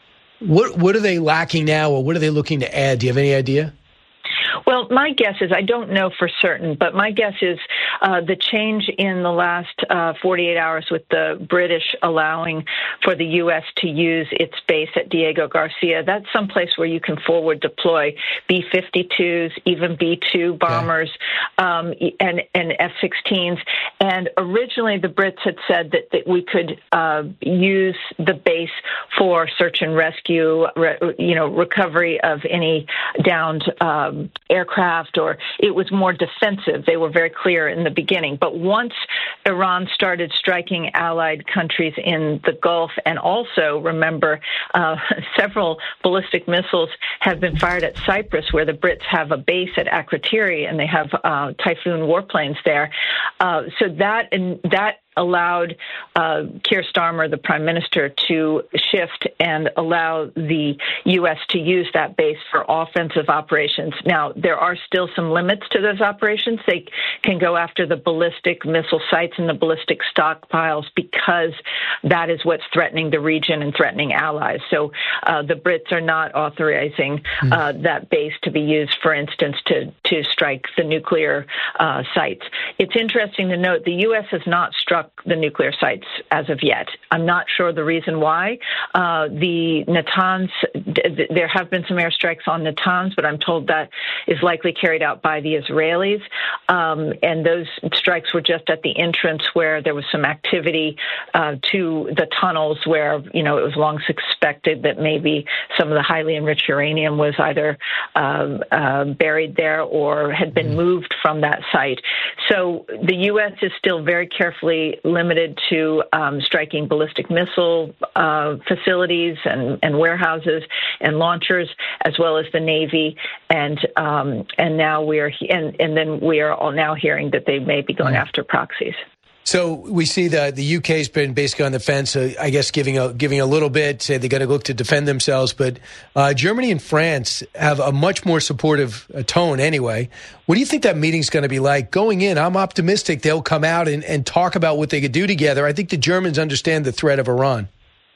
What what are they lacking now, or what are they looking to add? Do you have any idea? Well, my guess is, I don't know for certain, but my guess is uh, the change in the last uh, forty-eight hours with the British allowing for the U S to use its base at Diego Garcia, that's someplace where you can forward deploy B fifty-twos, even B two bombers, okay. um, and, and F sixteens. And originally the Brits had said that, that we could uh, use the base for search and rescue, re, you know, recovery of any downed um, aircraft, or it was more defensive. They were very clear in the beginning. But once Iran started striking allied countries in the Gulf, and also, remember, uh, several ballistic missiles have been fired at Cyprus, where the Brits have a base at Akrotiri, and they have uh, Typhoon warplanes there. Uh, so that and that allowed uh, Keir Starmer, the prime minister, to shift and allow the U S to use that base for offensive operations. Now, there are still some limits to those operations. They can go after the ballistic missile sites and the ballistic stockpiles because that is what's threatening the region and threatening allies. So uh, the Brits are not authorizing uh, that base to be used, for instance, to, to strike the nuclear uh, sites. It's interesting to note the U S has not struck the nuclear sites as of yet. I'm not sure the reason why. Uh, the Natanz, d- there have been some airstrikes on Natanz, but I'm told that is likely carried out by the Israelis. Um, and those strikes were just at the entrance where there was some activity uh, to the tunnels where, you know, it was long suspected that maybe some of the highly enriched uranium was either uh, uh, buried there or had been moved from that site. So the U S is still very carefully limited to um, striking ballistic missile uh, facilities and, and warehouses and launchers, as well as the Navy. And um, and now we are and, and then we are all now hearing that they may be going after proxies. So we see that the U K's been basically on the fence, uh, I guess, giving a giving a little bit, say they're going to look to defend themselves. But uh, Germany and France have a much more supportive uh, tone anyway. What do you think that meeting's going to be like? Going in, I'm optimistic they'll come out and, and talk about what they could do together. I think the Germans understand the threat of Iran.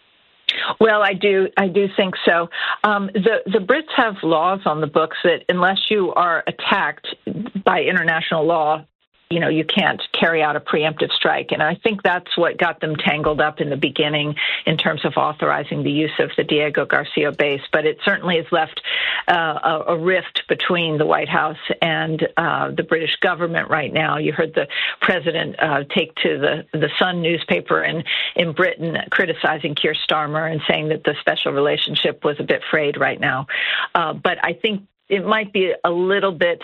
Well, I do. I do think so. Um, the the Brits have laws on the books that unless you are attacked by international law, you know, you can't carry out a preemptive strike. And I think that's what got them tangled up in the beginning in terms of authorizing the use of the Diego Garcia base. But it certainly has left uh, a, a rift between the White House and uh, the British government right now. You heard the president uh, take to the, the Sun newspaper in, in Britain criticizing Keir Starmer and saying that the special relationship was a bit frayed right now. Uh, but I think it might be a little bit,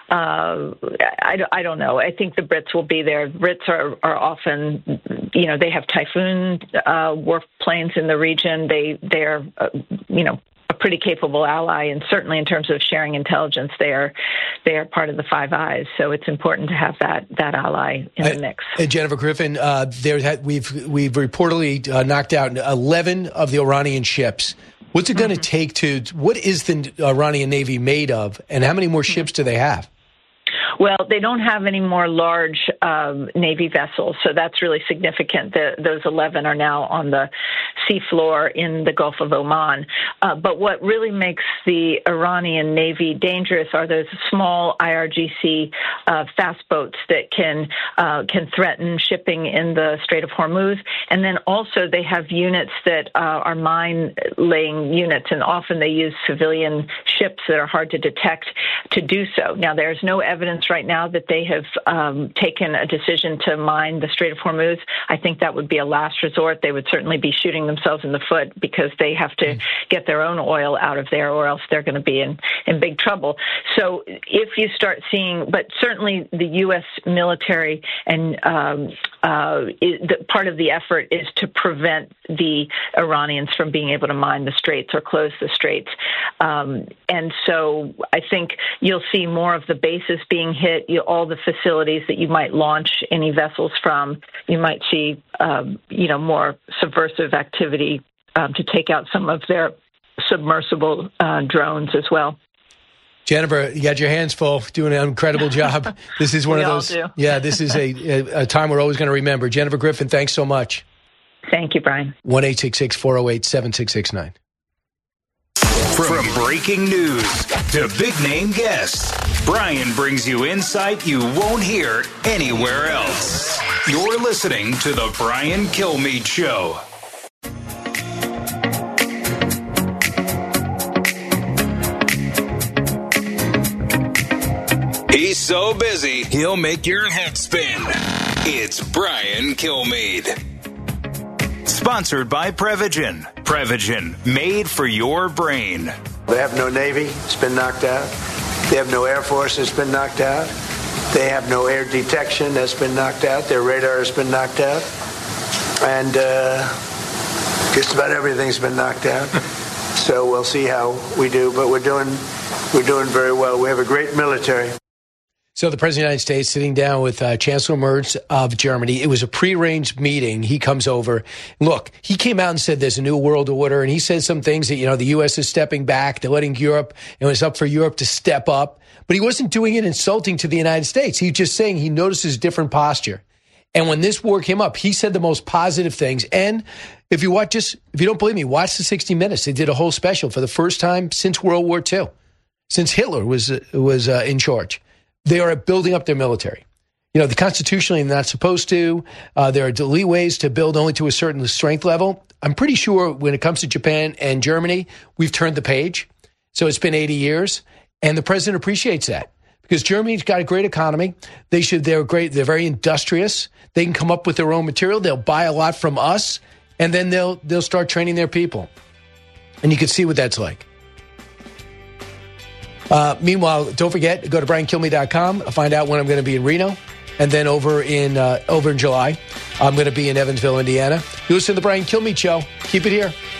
uh, I, I don't know. I think the Brits will be there. Brits are, are often, you know, they have Typhoon uh, warplanes in the region. They, they're, uh, you know, a pretty capable ally, and certainly in terms of sharing intelligence, they are they are part of the Five Eyes. So it's important to have that that ally in the mix. Uh, Jennifer Griffin, uh, there had, we've we've reportedly uh, knocked out eleven of the Iranian ships. What's it going to mm-hmm. take to, what is the Iranian Navy made of, and how many more ships do they have? Well, they don't have any more large um, Navy vessels, so that's really significant. The, those eleven are now on the seafloor in the Gulf of Oman. Uh, but what really makes the Iranian Navy dangerous are those small I R G C uh, fast boats that can uh, can threaten shipping in the Strait of Hormuz. And then also they have units that uh, are mine-laying units, and often they use civilian ships that are hard to detect to do so. Now, there's no evidence right now that they have um, taken a decision to mine the Strait of Hormuz. I think that would be a last resort. They would certainly be shooting themselves in the foot because they have to get their own oil out of there, or else they're going to be in, in big trouble. So if you start seeing, but certainly the U S military and um, uh, it, the, part of the effort is to prevent the Iranians from being able to mine the straits or close the straits. Um, and so I think you'll see more of the bases being hit, you, all the facilities that you might launch any vessels from. You might see, um, you know, more subversive activity um, to take out some of their submersible uh, drones as well. Jennifer, you got your hands full, doing an incredible job. This is one we of those. All do. Yeah, this is a, a, a time we're always going to remember. Jennifer Griffin, thanks so much. Thank you, Brian. one eight six six, four oh eight, seven six six nine. From breaking news to big-name guests, Brian brings you insight you won't hear anywhere else. You're listening to The Brian Kilmeade Show. He's so busy, he'll make your head spin. It's Brian Kilmeade. Sponsored by Prevagen. Prevagen, made for your brain. They have no Navy, it's been knocked out. They have no Air Force, it's been knocked out. They have no air detection, that's been knocked out. Their radar has been knocked out. And uh, just about everything's been knocked out. So we'll see how we do, but we're doing, we're doing very well. We have a great military. So the President of the United States sitting down with uh, Chancellor Merz of Germany. It was a prearranged meeting. He comes over. Look, he came out and said there's a new world order, and he said some things that, you know, the U S is stepping back. They're letting Europe, it was up for Europe to step up. But he wasn't doing it insulting to the United States. He was just saying he notices different posture. And when this war came up, he said the most positive things. And if you watch, just if you don't believe me, watch the sixty minutes. They did a whole special for the first time since World War Two, since Hitler was, was uh, in charge. They are building up their military. You know, the constitutionally they're not supposed to. Uh, there are delete ways to build only to a certain strength level. I'm pretty sure when it comes to Japan and Germany, we've turned the page. So it's been eighty years, and the president appreciates that because Germany's got a great economy. They should. They're great. They're very industrious. They can come up with their own material. They'll buy a lot from us, and then they'll they'll start training their people. And you can see what that's like. Uh, meanwhile, don't forget, go to brian kilmeade dot com, find out when I'm going to be in Reno. And then over in uh, over in July, I'm going to be in Evansville, Indiana. You listen to The Brian Kilmeade Show. Keep it here.